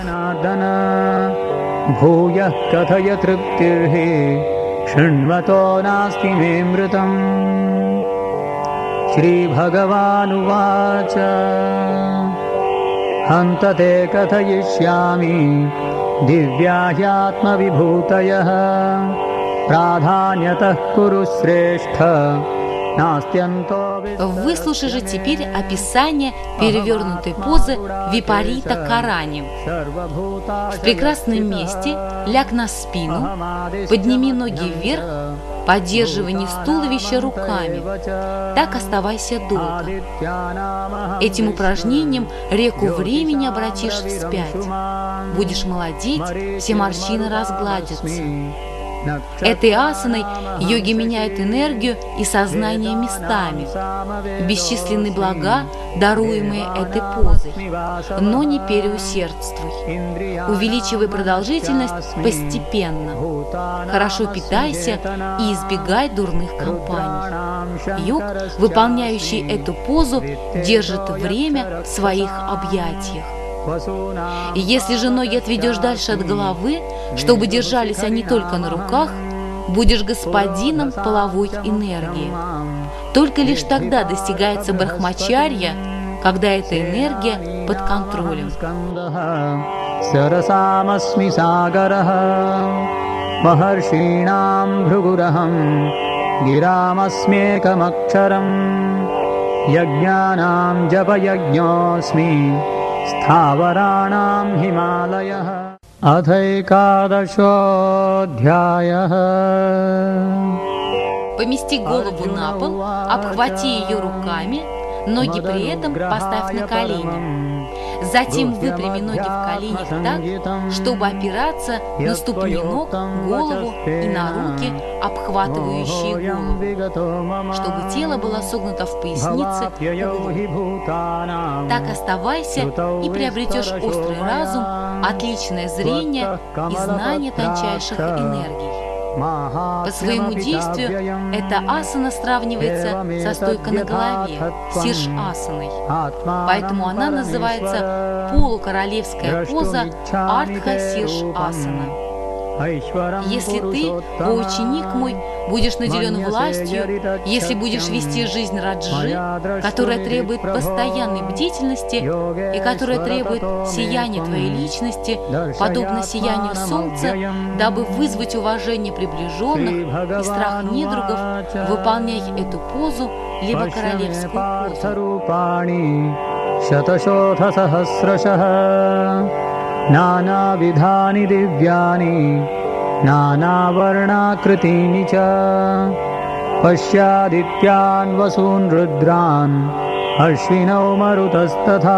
Шри Бхагавану вача Хантате катаишьями Дивьяхьятма вибхутая Прадханьятах куру срештха Настянто. Выслушай же теперь описание перевернутой позы Випарита Карани. В прекрасном месте ляг на спину, подними ноги вверх, поддерживай низ туловища руками. Так оставайся долго. Этим упражнением реку времени обратишь вспять. Будешь молодеть, все морщины разгладятся. Этой асаной йоги меняют энергию и сознание местами. Бесчисленны блага, даруемые этой позой. Но не переусердствуй. Увеличивай продолжительность постепенно. Хорошо питайся и избегай дурных компаний. Йог, выполняющий эту позу, держит время в своих объятиях. И если же ноги отведешь дальше от головы, чтобы держались они только на руках, будешь господином половой энергии. Только лишь тогда достигается брахмачарья, когда эта энергия под контролем. महर्षीणां भृगुरहं गिरामस्म्येकमक्षरं यज्ञानां जपयज्ञोऽस्मि स्थावराणां हिमालयः। अथैकादशोऽध्यायः। Помести голову на пол, обхвати ее руками, ноги при этом поставь на колени. Затем выпрями ноги в коленях так, чтобы опираться на ступни ног, голову и на руки, обхватывающие голову, чтобы тело было согнуто в пояснице углом. Так оставайся и приобретешь острый разум, отличное зрение и знание тончайших энергий. По своему действию эта асана сравнивается со стойкой на голове, сирш-асаной. Поэтому она называется полукоролевская поза Артха-сирш-асана. Если ты, о ученик мой, будешь наделен властью, если будешь вести жизнь раджи, которая требует постоянной бдительности и которая требует сияния твоей личности, подобно сиянию солнца, дабы вызвать уважение приближенных и страх недругов, выполняй эту позу, либо королевскую позу. नानाविधानि दिव्यानि नानावर्णाकृतीनि च पश्यादित्यान् वसून् रुद्रान् अश्विनौ मरुतस्तथा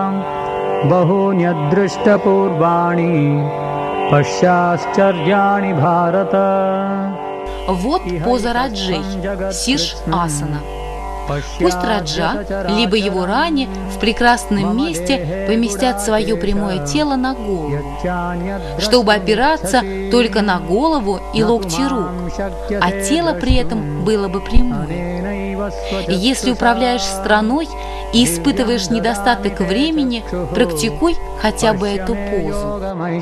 बहून्यदृष्टपूर्वाणि पश्याश्चर्याणि भारत. Вот поза раджей, сирш-асана. Пусть раджа, либо его рани в прекрасном месте поместят свое прямое тело на голову, чтобы опираться только на голову и локти рук, а тело при этом было бы прямое. Если управляешь страной и испытываешь недостаток времени, практикуй хотя бы эту позу.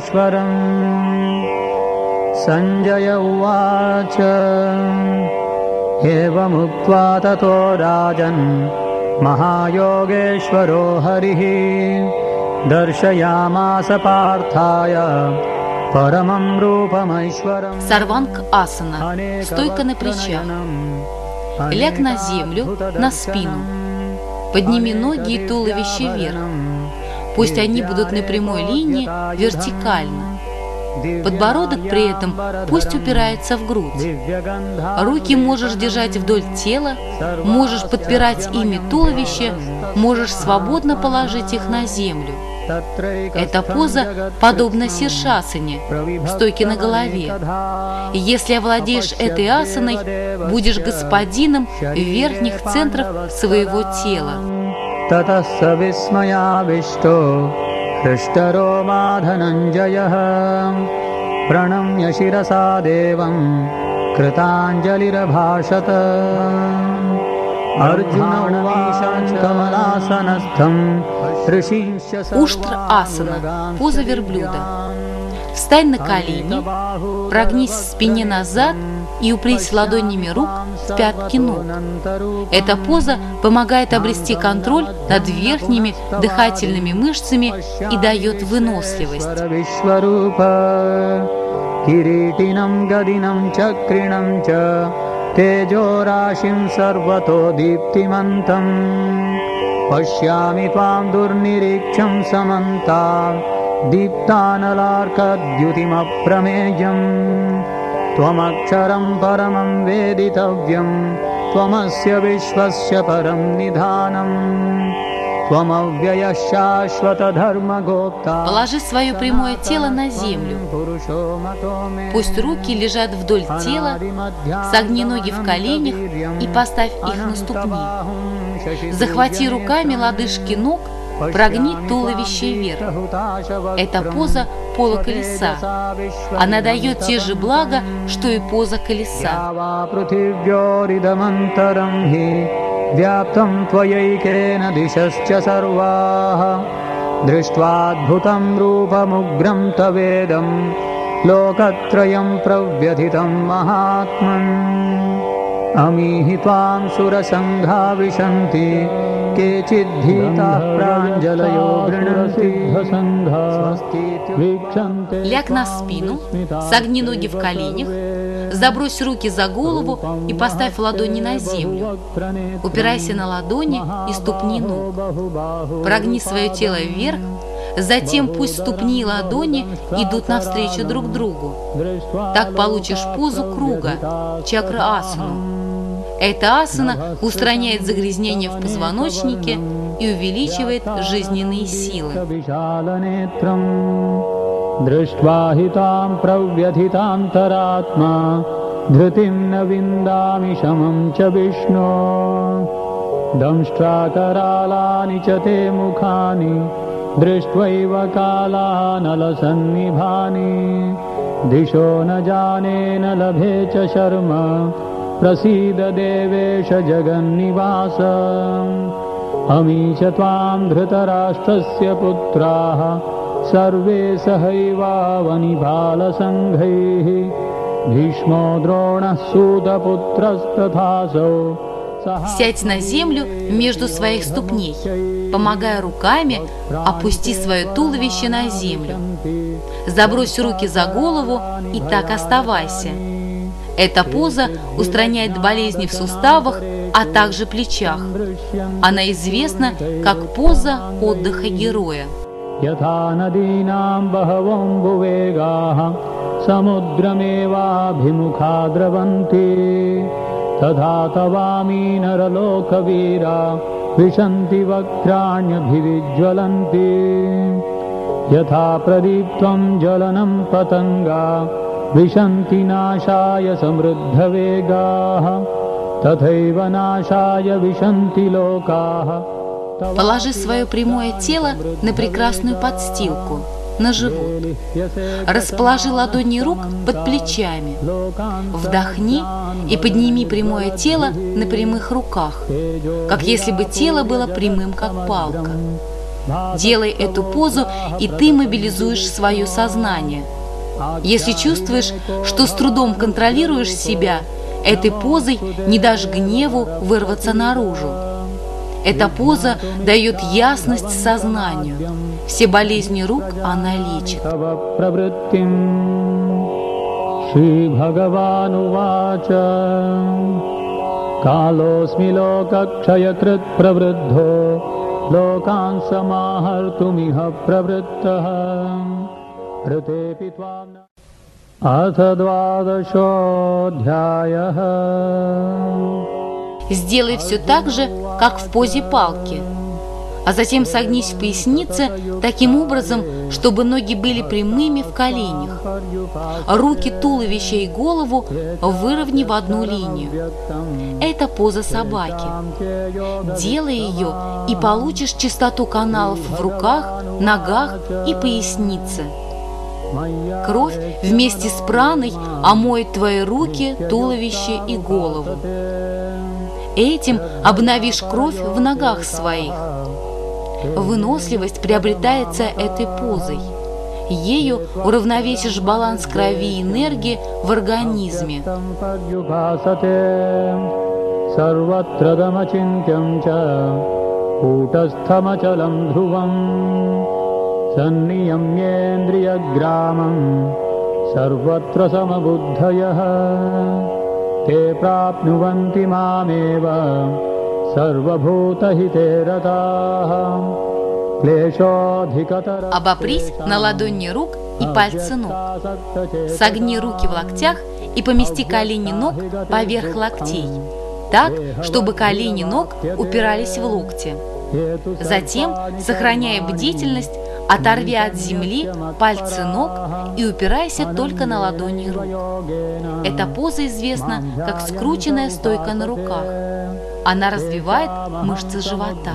Санджая увача. एवमुक्त्वा ततो राजन् महायोगेश्वरो हरिः दर्शयामास पार्थाय परमं रूपमैश्वरम्. Сарванг асана. Стойка на плечах. Ляг на землю, на спину. Подними ноги и туловище вверх. Пусть они будут на прямой линии, вертикально. Подбородок при этом пусть упирается в грудь. Руки можешь держать вдоль тела, можешь подпирать ими туловище, можешь свободно положить их на землю. Эта поза подобна сиршасане, стойке на голове. И если овладеешь этой асаной, будешь господином верхних центров своего тела. हृष्टरो माधनञ्जयः प्रणम्य शिरसा देवं कृताञ्जलिरभाषत. Уштра-асана, поза верблюда. Встань на колени, прогнись в спине назад и упрись ладонями рук в пятки ног. Эта поза помогает обрести контроль над верхними дыхательными мышцами и дает выносливость. तेजोराशिं सर्वतो दीप्तिमन्तं पश्यामि त्वां दुर्निरीक्षं समन्तात् दीप्तानलार्कद्युतिमप्रमेयं त्वमक्षरं परमं वेदितव्यं त्वमस्य विश्वस्य परं निधानम्. Положи свое прямое тело на землю. Пусть руки лежат вдоль тела, согни ноги в коленях и поставь их на ступни. Захвати руками лодыжки ног, прогни туловище вверх. Это поза полуколеса. Она дает те же блага, что и поза колеса. व्याप्तं त्वयैकेन दिशश्च सर्वाः दृष्ट्वाद्भुतं रूपमुग्रं तवेदं लोकत्रयं प्रव्यथितं महात्मन्. अमीहि त्वां सुरसङ्घा विशन्ति केचिद्धीताः प्राञ्जलयो गृह्णन्ति Ляг на спину, согни ноги в коленях, забрось руки за голову и поставь ладони на землю. Упирайся на ладони и ступни ног. Прогни свое тело вверх, затем пусть ступни и ладони идут навстречу друг другу. Так получишь позу круга, чакра-асану. Эта асана устраняет загрязнение в позвоночнике и увеличивает жизненные силы. Дриштва хитам правьядхитантаратма дhrитим на виндами шамам ча вишно дамштракаралани ча те мухани дриштвайва каланаласаннибхани дишо на джане на лабхе ча шарма прасида девеша джаганниваса ами ча твам дhrитараштрасya путраха सर्वे सहैवावनिबालसङ्घैः भीष्मो द्रोणः सूतपुत्रस्तथासौ. Сядь на землю между своих ступней, помогая руками, опусти свое туловище на землю. Забрось руки за голову и так оставайся. Эта поза устраняет болезни в суставах, а также плечах. Она известна как поза отдыха героя. Ятха надинам бахавам бувегаха самудрамевабхимукха драванти тадха тавами наралокавира вишанти вактрanyabhivijwalanti ятха прадиптвам джаланам патанга вишанти нашая самруддхавегаха тадхайва нашая вишанти локаха. Положи свое прямое тело на прекрасную подстилку, на живот. Расположи ладони рук под плечами. Вдохни и подними прямое тело на прямых руках, как если бы тело было прямым, как палка. Делай эту позу, и ты мобилизуешь свое сознание. Если чувствуешь, что с трудом контролируешь себя, этой позой не дашь гневу вырваться наружу. Эта поза дает ясность сознанию. Все болезни рук она лечит. Шри Бхагаван увача Калосми лока кшаякрит правриддхо локан самахартумиха правриттаха ритепи твам ата двадашодхяяха. Сделай все так же, как в позе палки, а затем согнись в пояснице таким образом, чтобы ноги были прямыми в коленях. Руки, туловище и голову выровни в одну линию. Это поза собаки. Делай ее, и получишь чистоту каналов в руках, ногах и пояснице. Кровь вместе с праной омоет твои руки, туловище и голову. Этим обновишь кровь в ногах своих. Выносливость приобретается этой позой. Ею уравновесишь баланс крови и энергии в организме. Те прапнуванти мамева сарвабхутахите ратаха клешодхикатара. Обопрись на ладони рук и пальцы ног. Согни руки в локтях и помести колени ног поверх локтей, так, чтобы колени ног упирались в локти. Затем, сохраняя бдительность, оторви от земли пальцы ног и упирайся только на ладони рук. Эта поза известна как скрученная стойка на руках. Она развивает мышцы живота.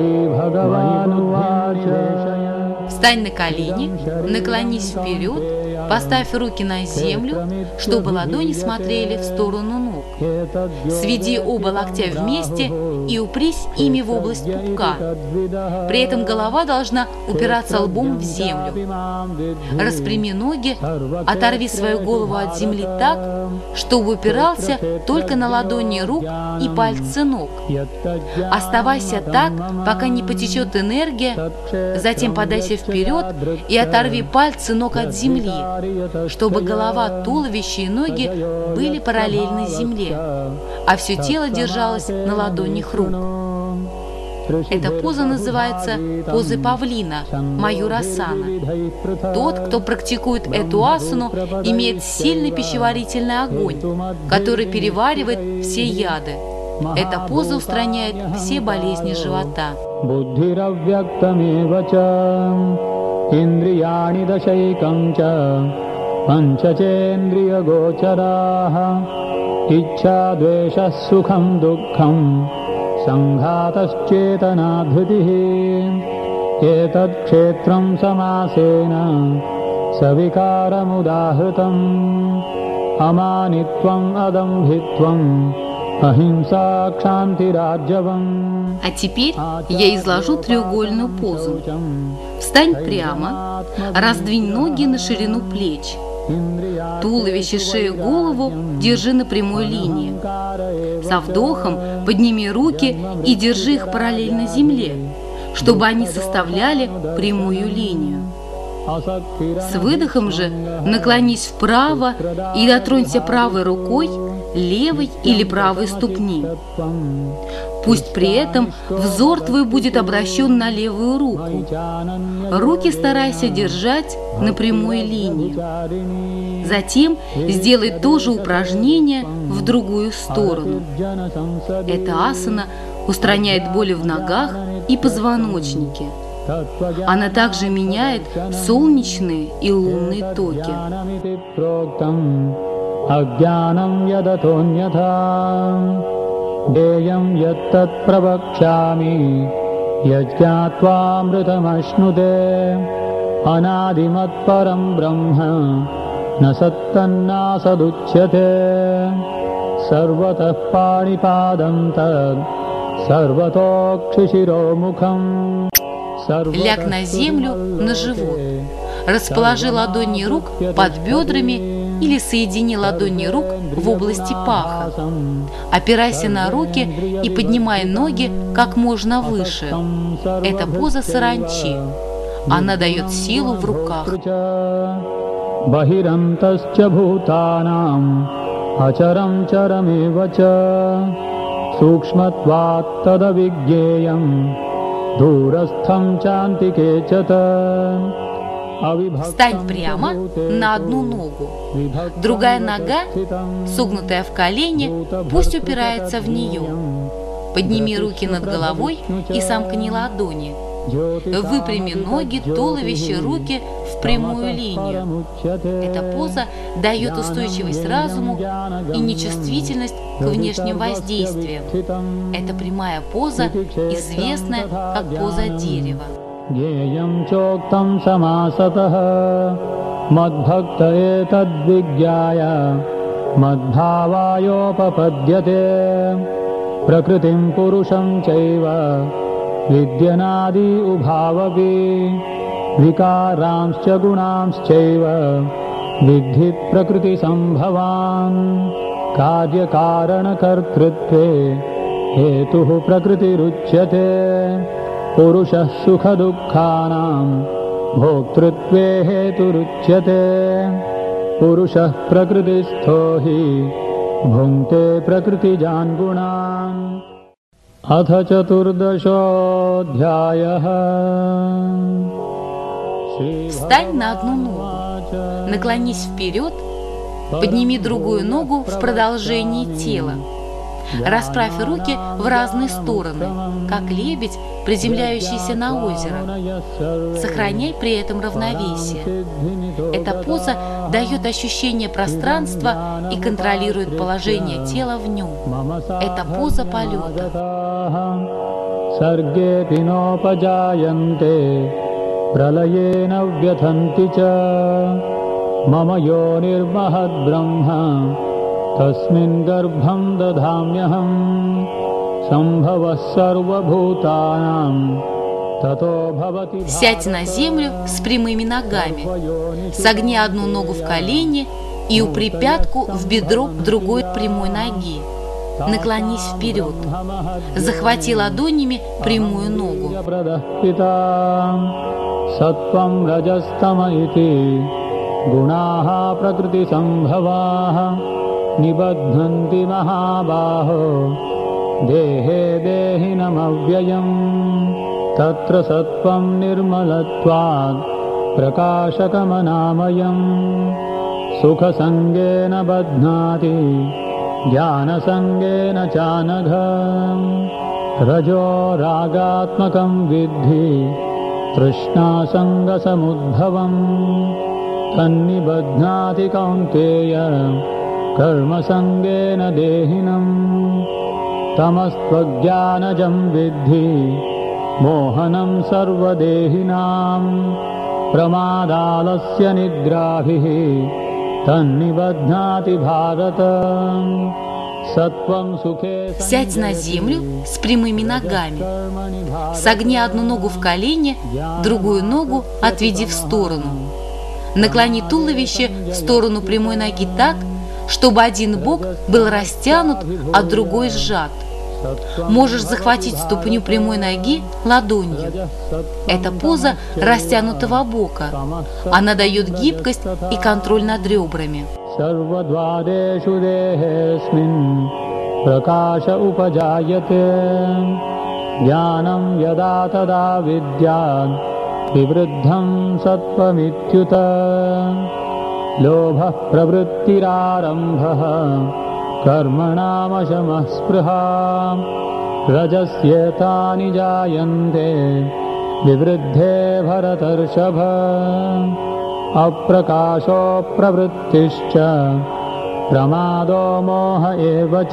Встань на колени, наклонись вперед Поставь руки на землю, чтобы ладони смотрели в сторону ног. Сведи оба локтя вместе и упрись ими в область пупка. При этом голова должна упираться лбом в землю. Распрями ноги, оторви свою голову от земли так, чтобы упирался только на ладони рук и пальцы ног. Оставайся так, пока не потечет энергия, затем подайся вперед и оторви пальцы ног от земли, чтобы голова, туловище и ноги были параллельны земле, а все тело держалось на ладонях рук. Эта поза называется позой павлина, маюрасана. Тот, кто практикует эту асану, имеет сильный пищеварительный огонь, который переваривает все яды. Эта поза устраняет все болезни живота. Сангхатасчетанадхритих этад кшетрам самасена савикарамудахритам аманитвам адамбхитвам ахимса кшантираджавам. А теперь я изложу треугольную позу. Встань прямо, раздвинь ноги на ширину плеч. Туловище, шею, голову держи на прямой линии. Со вдохом подними руки и держи их параллельно земле, чтобы они составляли прямую линию. С выдохом же наклонись вправо и дотронься правой рукой левой или правой ступни. Пусть при этом взор твой будет обращен на левую руку. Руки старайся держать на прямой линии. Затем сделай то же упражнение в другую сторону. Эта асана устраняет боли в ногах и позвоночнике. Она также меняет солнечные и лунные токи. Деям яттат правакшами яджнатвамритамашнуте анадимат парам брахма насаттанна садуччате сарватах парипадам тад сарватокшиширо мухам. Ляг на землю на живот. Расположи ладони рук под бедрами или соедини ладони рук в области паха. Опирайся на руки и поднимай ноги как можно выше. Это поза саранчи. Она дает силу в руках. Бахирантасча бхутанам ачарам чарамевача сукшматват тадавигьеям дурастхам чантикечата. Встань прямо на одну ногу. Другая нога, согнутая в колене, пусть упирается в нее. Подними руки над головой и сомкни ладони. Выпрями ноги, туловище, руки в прямую линию. Эта поза дает устойчивость разуму и нечувствительность к внешним воздействиям. Это прямая поза, известная как поза дерева. Геям чоктам самасатаха мадбхакта этадвигьяя мадбхавайопападьяте пракритим пурушам чайва видьянади убхавави викарамсча гунамсчайва виддхит пракрити самбхаван карьякаранакартритве хетуః пракритиручьяте Пурушah sukha dukkhanam bhoktrutve heturuchyate Purushah prakristho hi bhunkte prakritijan gunan. Atha chaturdashodhyayaha. Встань на одну ногу, наклонись вперед, подними другую ногу в продолжении тела. Расправь руки в разные стороны, как лебедь, приземляющийся на озеро. Сохраняй при этом равновесие. Эта поза дает ощущение пространства и контролирует положение тела в нем. Это поза полета. मम योनिर्महद्ब्रह्म तस्मिन् गर्भं दधाम्यहं सम्भवः सर्वभूतानां ततो भवति. Сядь на землю с прямыми ногами, согни одну ногу в колени и упри пятку в бедро другой прямой ноги. Наклонись вперед, захвати ладонями прямую ногу. Саттвам раджастама ити гунаха пракрити самбхаваха нибаддханти махабахо дехе дехинам авваям татра саттвам нирмалатвад пракашакаманамаям суха сангена баддхнати ज्ञान संगेन चानघ रजो रागात्मकं विद्धि तृष्णा संग समुद्भवं तन्निबध्नाति कौन्तेय कर्म संगेन देहिनं तमस्त्वज्ञानजं विद्धि मोहनं सर्वदेहिनां प्रमादालस्य निद्राभिः Сядь на землю с прямыми ногами. Согни одну ногу в колени, другую ногу отведи в сторону. Наклони туловище в сторону прямой ноги так, чтобы один бок был растянут, а другой сжат. Можешь захватить ступню прямой ноги ладонью. Это поза растянутого бока. Она дает гибкость и контроль над ребрами. कर्मणामशमः स्पृहा रजस्येतानि जायन्ते विवृद्धे भरतर्षभ अप्रकाशो प्रवृत्तिश्च प्रमादो मोह एव च.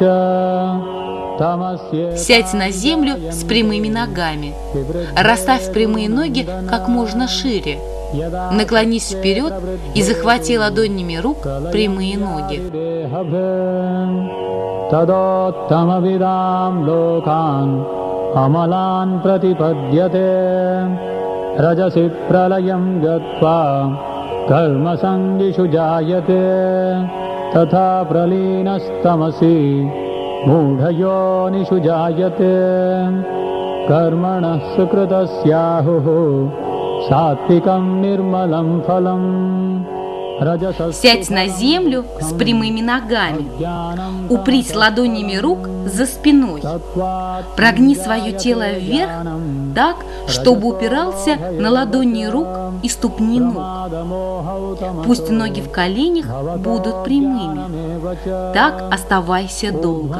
Сядь на землю с прямыми ногами. Расставь прямые ноги как можно шире. Наклонись вперед и захвати ладонями рук прямые ноги. Тадоттамавидам локан амалан пратипадьяте раджаси пралаям гатва кармасангишу джаяте татха пралинастамаси мудхайонишу джаяте карманах сукритасьяху саттвикам нирмалам фалам. Сядь на землю с прямыми ногами. Упрись ладонями рук за спиной. Прогни свое тело вверх так, чтобы упирался на ладони рук и ступни ног. Пусть ноги в коленях будут прямыми. Так оставайся долго.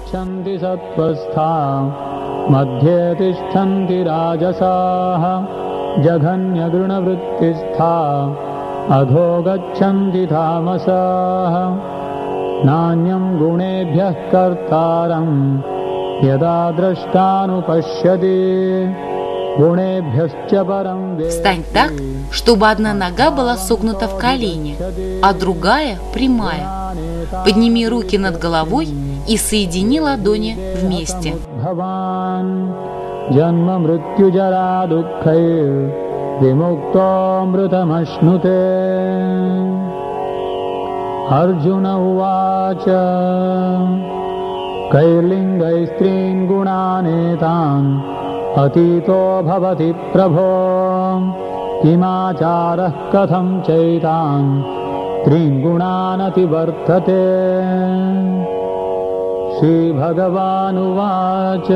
अधो गच्छन्ति तामसाः नान्यं गुणेभ्यः कर्तारं यदा द्रष्टानुपश्यति गुणेभ्यश्च परं. Встань так, чтобы одна нога была согнута в колени, а другая прямая. Подними руки над головой и соедини ладони вместе. विमुक्तोऽमृतमश्नुते. अर्जुन उवाच कैर्लिङ्गैस्त्रीन् गुणानेतान् अतीतो भवति प्रभो किमाचारः कथं चैतान् त्रीन् गुणान् अतिवर्तते. श्रीभगवानुवाच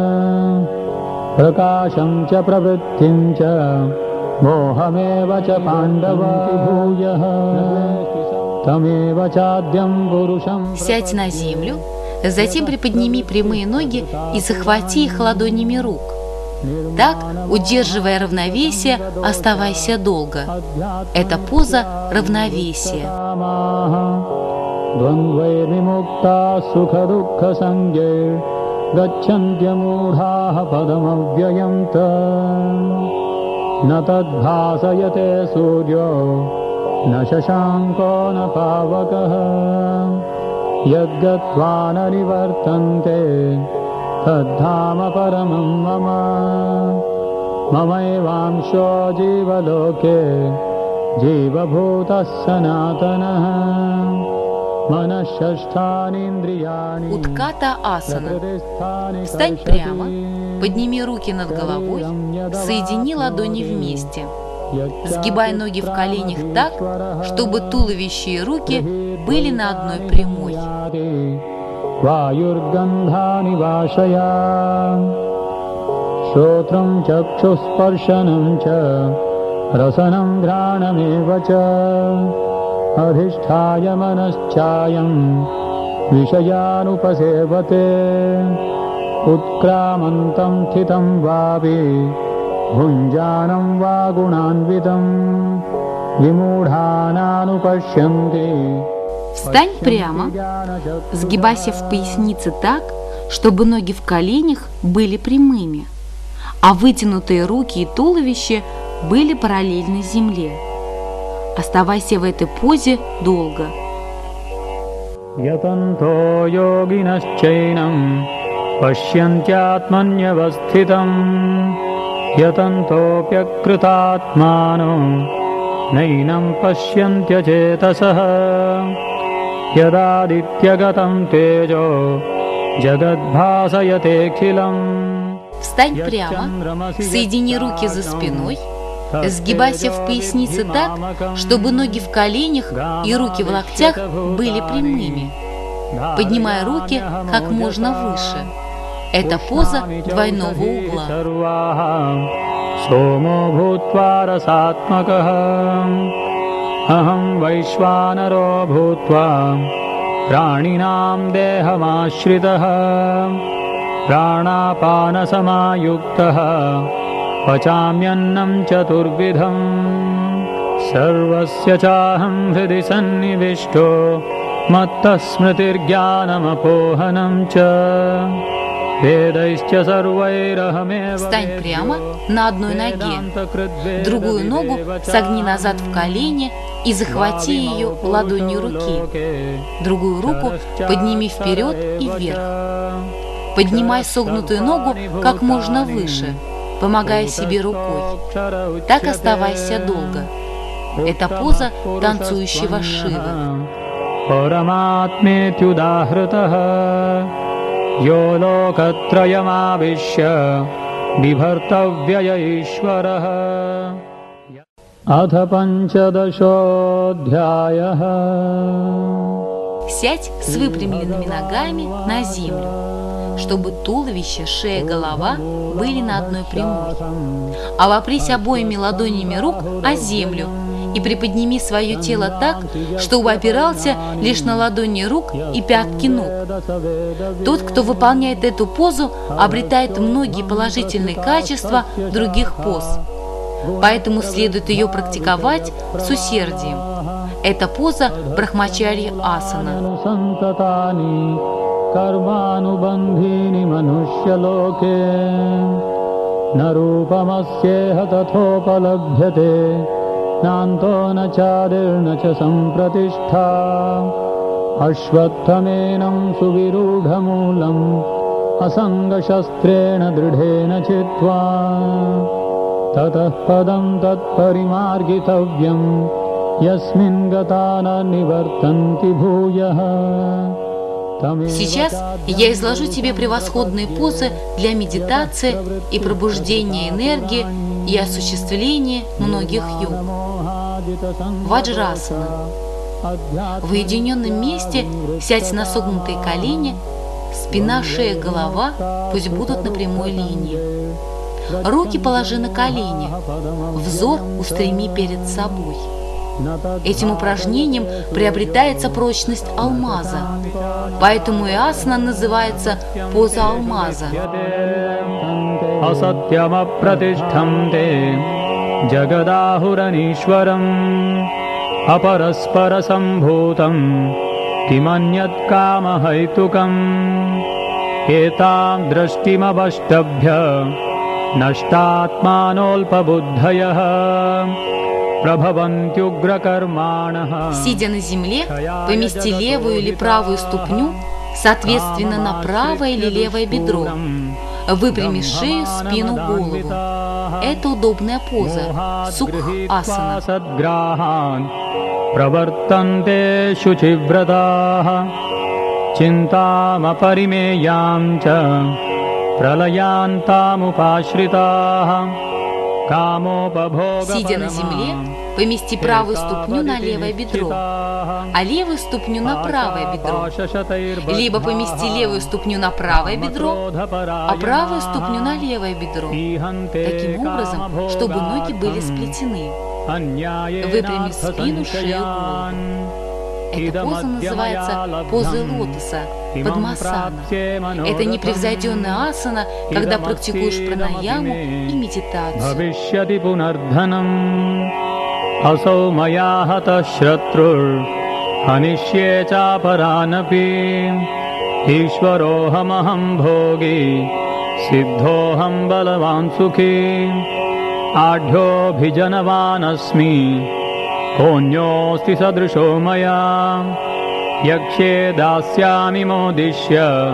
प्रकाशं च प्रवृत्तिं च मोहमेव च पाण्डव भूयः तमेव चाद्यं पुरुषं. Сядь на землю, затем приподними прямые ноги и захвати их ладонями рук. Так, удерживая равновесие, оставайся долго. Это поза равновесия. गच्छन्त्यमूढाः पदमव्ययं न तद्भासयते सूर्यो न शशाङ्को न पावकः यद्गत्वा न निवर्तन्ते तद्धाम परमं मम ममैवांशो जीवलोके जीवभूतः सनातनः मनःषष्ठानीन्द्रियाणि Утката асана. Встань прямо, подними руки над головой, соедини ладони вместе. Сгибай ноги в коленях так, чтобы туловище и руки были на одной прямой. वायुर्गन्धानि वाशया श्रोत्रं चक्षुस्पर्शनं च रसनं घ्राणमेव च अधिष्ठाय मनश्चायं विषयानुपसेवते उत्क्रामन्तं स्थितं वापि भुञ्जानं वा गुणान्वितं विमूढानानुपश्यन्ति. Встань прямо, сгибайся в пояснице так, чтобы ноги в коленях были прямыми, а вытянутые руки и туловище были параллельны земле. Оставайся в этой позе долго. Ятанто йогинасчайнам пашьянтятманьявастхитам ятантопьякритатмано нейнам пашьянтячетасах ядадитьягатам тежо джагадбхасаятехилам. Встань прямо, соедини руки за спиной, сгибайся в пояснице так, чтобы ноги в коленях и руки в локтях были прямыми. Поднимай руки как можно выше. Это поза двойного угла. Сомо бхутва расатмаках ахам вайшванаро бхутва пранинам дехамашритах пранапана самаюктах пачамьяннам чатурвидхам сарвасya чахам хриди саннивишто матта смритиргьянамапоханам ча. Встань прямо на одной ноге, другую ногу согни назад в колени и захвати ее ладонью руки. Другую руку подними вперед и вверх. Поднимай согнутую ногу как можно выше, помогая себе рукой. Так оставайся долго. Это поза танцующего Шивы. Йо локатраямавишья бибхартавьяя ишварах. Адха панчадашодхьяях. Сядь с выпрямленными ногами на землю, чтобы туловище, шея, голова были на одной прямой. Обопрись обоими ладонями рук о землю и приподними свое тело так, чтобы опирался лишь на ладони рук и пятки ног. Тот, кто выполняет эту позу, обретает многие положительные качества других поз. Поэтому следует ее практиковать с усердием. Это поза Брахмачарья асана. Нанто на чадирна ча сампратиштха ашватථаменам сувирудхамулам асангашастрена дृढेन читва татах падам татпаримаргитавьям ясмин гатана нивартанти бхуяха. Сейчас я изложу тебе превосходные позы для медитации и пробуждения энергии и осуществления многих йог. Ваджрасана. В уединенном месте сядь на согнутые колени, спина, шея, голова пусть будут на прямой линии. Руки положи на колени, взор устреми перед собой. Этим упражнением приобретается прочность алмаза, поэтому и асана называется поза алмаза. Асатьяма пратиштхамте джагадахуранишварам апараспара самбхутам киманьят камахайтукам кетам драштимабаштабхья наштатманолпабуддхаях Сидя на земле, помести левую или правую ступню, соответственно, на правое или левое бедро. Выпрями шею, спину, голову. Это удобная поза Сукх-асана. Правартанте шучивратаха чинтамапаримеям ча пралаянтамупашритаха. Сидя на земле, помести правую ступню на левое бедро, а левую ступню на правое бедро. Либо помести левую ступню на правое бедро, а правую ступню на левое бедро. Таким образом, чтобы ноги были сплетены. Выпрями спину, шею, голову. Эта поза называется позой лотоса, падмасана. Это непревзойденная асана, когда практикуешь пранаяму и медитацию. Асо мая хата шратрур ханишье чапаранапи ишварохамахам бhoги сиддхохам балаван сухи аಢ్యో бhijanavaनस्मि कोऽन्योऽस्ति सदृशो मया यक्षे दास्यामि मोदिष्य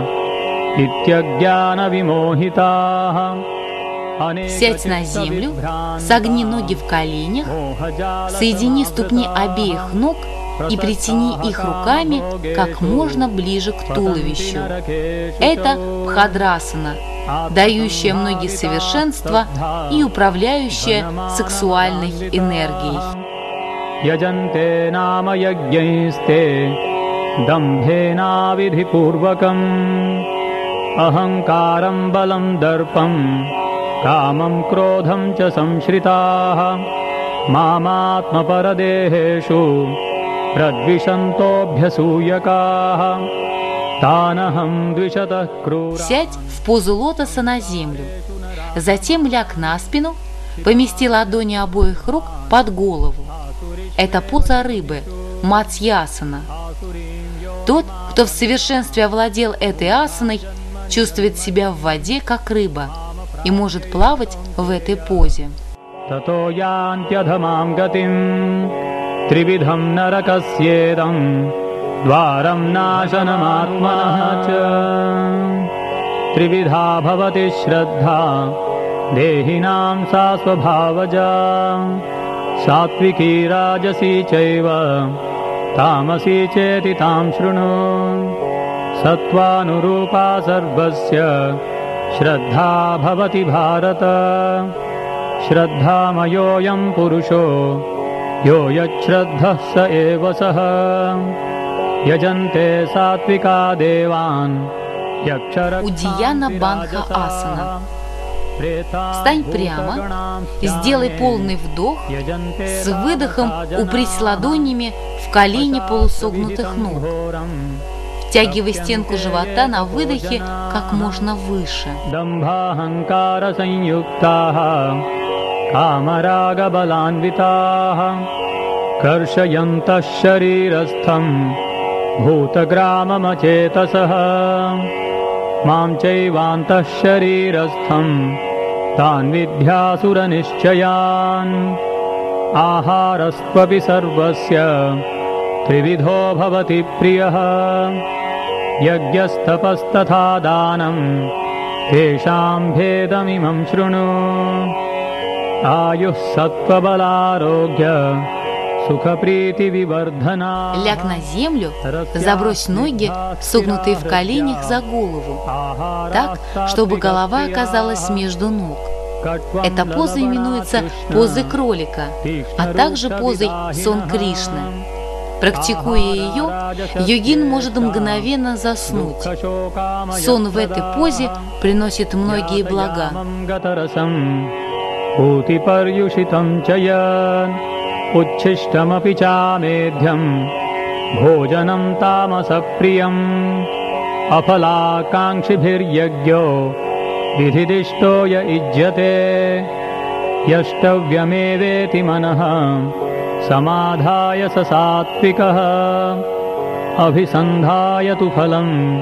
इत्यज्ञानविमोहिताः. Сядь на землю, согни ноги в коленях, соедини ступни обеих ног и притяни их руками как можно ближе к туловищу. Это бхадрасана, дающая многие совершенства и управляющая сексуальной энергией. Яджанте нама ягьяйсте дамбхена видхипурвакам аханкарам балам дарпам камам кродхам ча самшритаха маматма парадехешу прадвишантобхясуякаха танахам двишатах крура. Сядь в позу лотоса на землю. Затем ляг на спину, помести ладони обоих рук под голову. Это поза рыбы, мацьясана. Тот, кто в совершенстве овладел этой асаной, чувствует себя в воде, как рыба, и может плавать в этой позе. Тато янтядхамам гатим трибидхам наракасьедам дварам нашанам атманахача трибидха бхавати шрадха дехинам са свабхаваджа Сатвики раджаси чайва тамаси чети там шрunu саттванурупа сарвасya шрадха бхавати бхарата шрадхамайоям пурушо йо ячраддха са эва саха яджанте сатвика деван якчара. Удияна Бандха асана. Встань прямо, сделай полный вдох, с выдохом упрись ладонями в колени полусогнутых ног. Втягивай стенку живота на выдохе как можно выше. Мам чайвантах шарирастхам тан видьясура нишчаян ахараствапи сарвасья тривидхо бхавати прияха ягьястапастатха данам тешам бхедамимам шрunu аюх саттвабаларогья. Ляг на землю, забрось ноги, согнутые в коленях, за голову, так, чтобы голова оказалась между ног. Эта поза именуется позой кролика, а также позой сон Кришны. Практикуя ее, йогин может мгновенно заснуть. Сон в этой позе приносит многие блага. Уччиштамапи чамедхям бходжанам тамасаприям афалаканкшибхирьягьо видидишто я иджьяте яштавьямевети манаха самадхая са сатвикаха абхисандхая ту фалам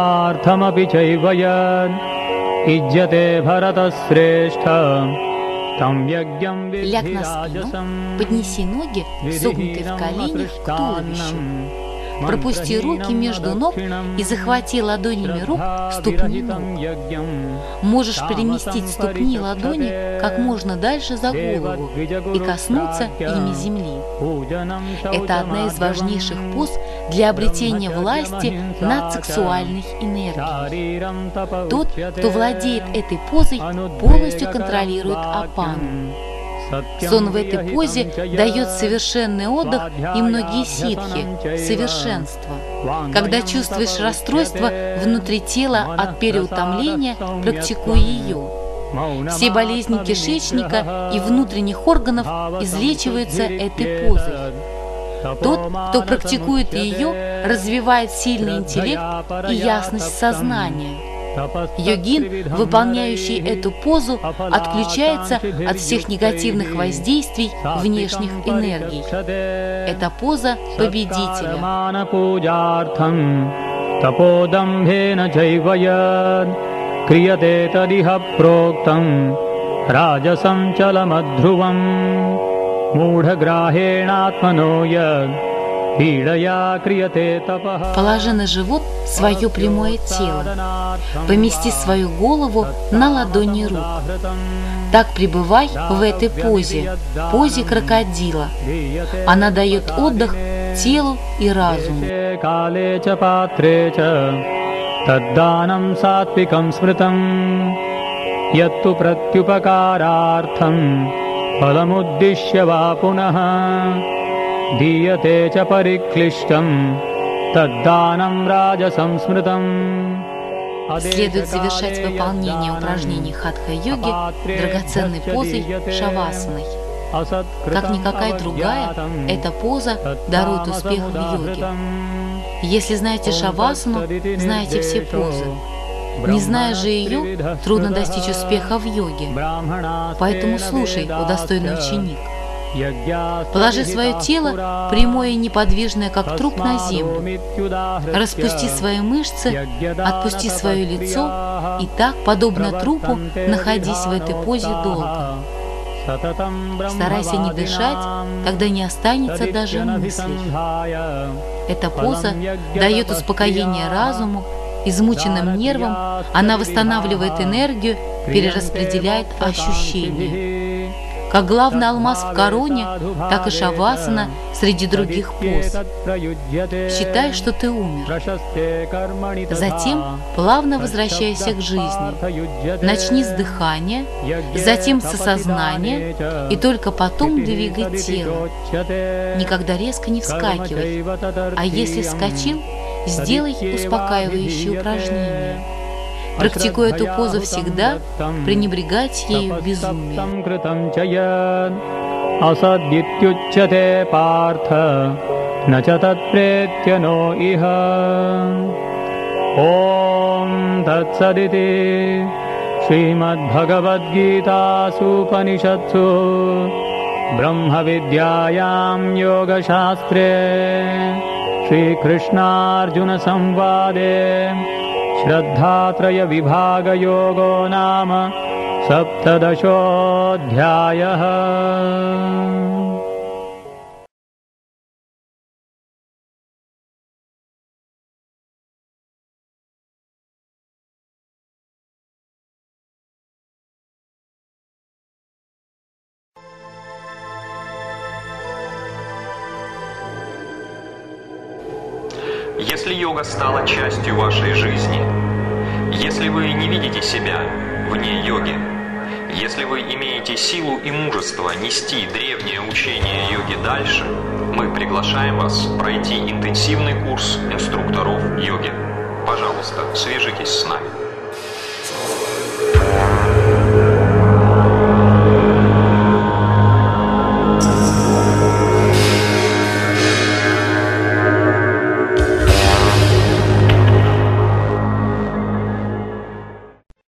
дамбхартхамапи чайва яд иджьяте бхарата срештха Ляг на спину, поднеси ноги, согнутые в коленях, к туловищу. Пропусти руки между ног и захвати ладонями рук ступни ног. Можешь переместить ступни ладони как можно дальше за голову и коснуться ими земли. Это одна из важнейших поз для обретения власти над сексуальной энергией. Тот, кто владеет этой позой, полностью контролирует апану. Сон в этой позе дает совершенный отдых и многие ситхи, совершенство. Когда чувствуешь расстройство внутри тела от переутомления, практикуй ее. Все болезни кишечника и внутренних органов излечиваются этой позой. Тот, кто практикует ее, развивает сильный интеллект и ясность сознания. Йогин, выполняющий эту позу, отключается от всех негативных воздействий внешних энергий. Это поза победителя. Положи на живот свое прямое тело. Помести свою голову на ладони рук. Так пребывай в этой позе, позе крокодила. Она дает отдых телу и разуму. Дiyate cha pariklishtam taddanam rajasam smritam. Следует завершать выполнение упражнений хатха-йоги драгоценной позой шавасаной. Как никакая другая, эта поза дарует успех в йоге. Если знаете шавасану, знаете все позы. Не зная же ее, трудно достичь успеха в йоге. Поэтому слушай, о достойный ученик. Положи свое тело, прямое и неподвижное, как труп, на землю. Распусти свои мышцы, отпусти свое лицо, и так, подобно трупу, находись в этой позе долго. Старайся не дышать, тогда не останется даже мыслей. Эта поза дает успокоение разуму, измученным нервам, она восстанавливает энергию, перераспределяет ощущения. Как главный алмаз в короне, так и шавасана среди других поз. Считай, что ты умер. Затем плавно возвращайся к жизни. Начни с дыхания, затем с осознания, и только потом двигай тело. Никогда резко не вскакивай, а если вскочил, сделай успокаивающие упражнения. Практикуя эту позу всегда, пренебрегать ею безумие. Ом Татсадити Шримад-Бхагавад-Гитасу Панишатсу Брахма-Видьяям Йога-Шастре Шри Кришна-Арджуна-Самваде Shraddhatraya Vibhaga Yogo Nama Saptadashodhyayaha. Если йога стала частью вашей жизни, если вы не видите себя вне йоги, если вы имеете силу и мужество нести древнее учение йоги дальше, мы приглашаем вас пройти интенсивный курс инструкторов йоги. Пожалуйста, свяжитесь с нами.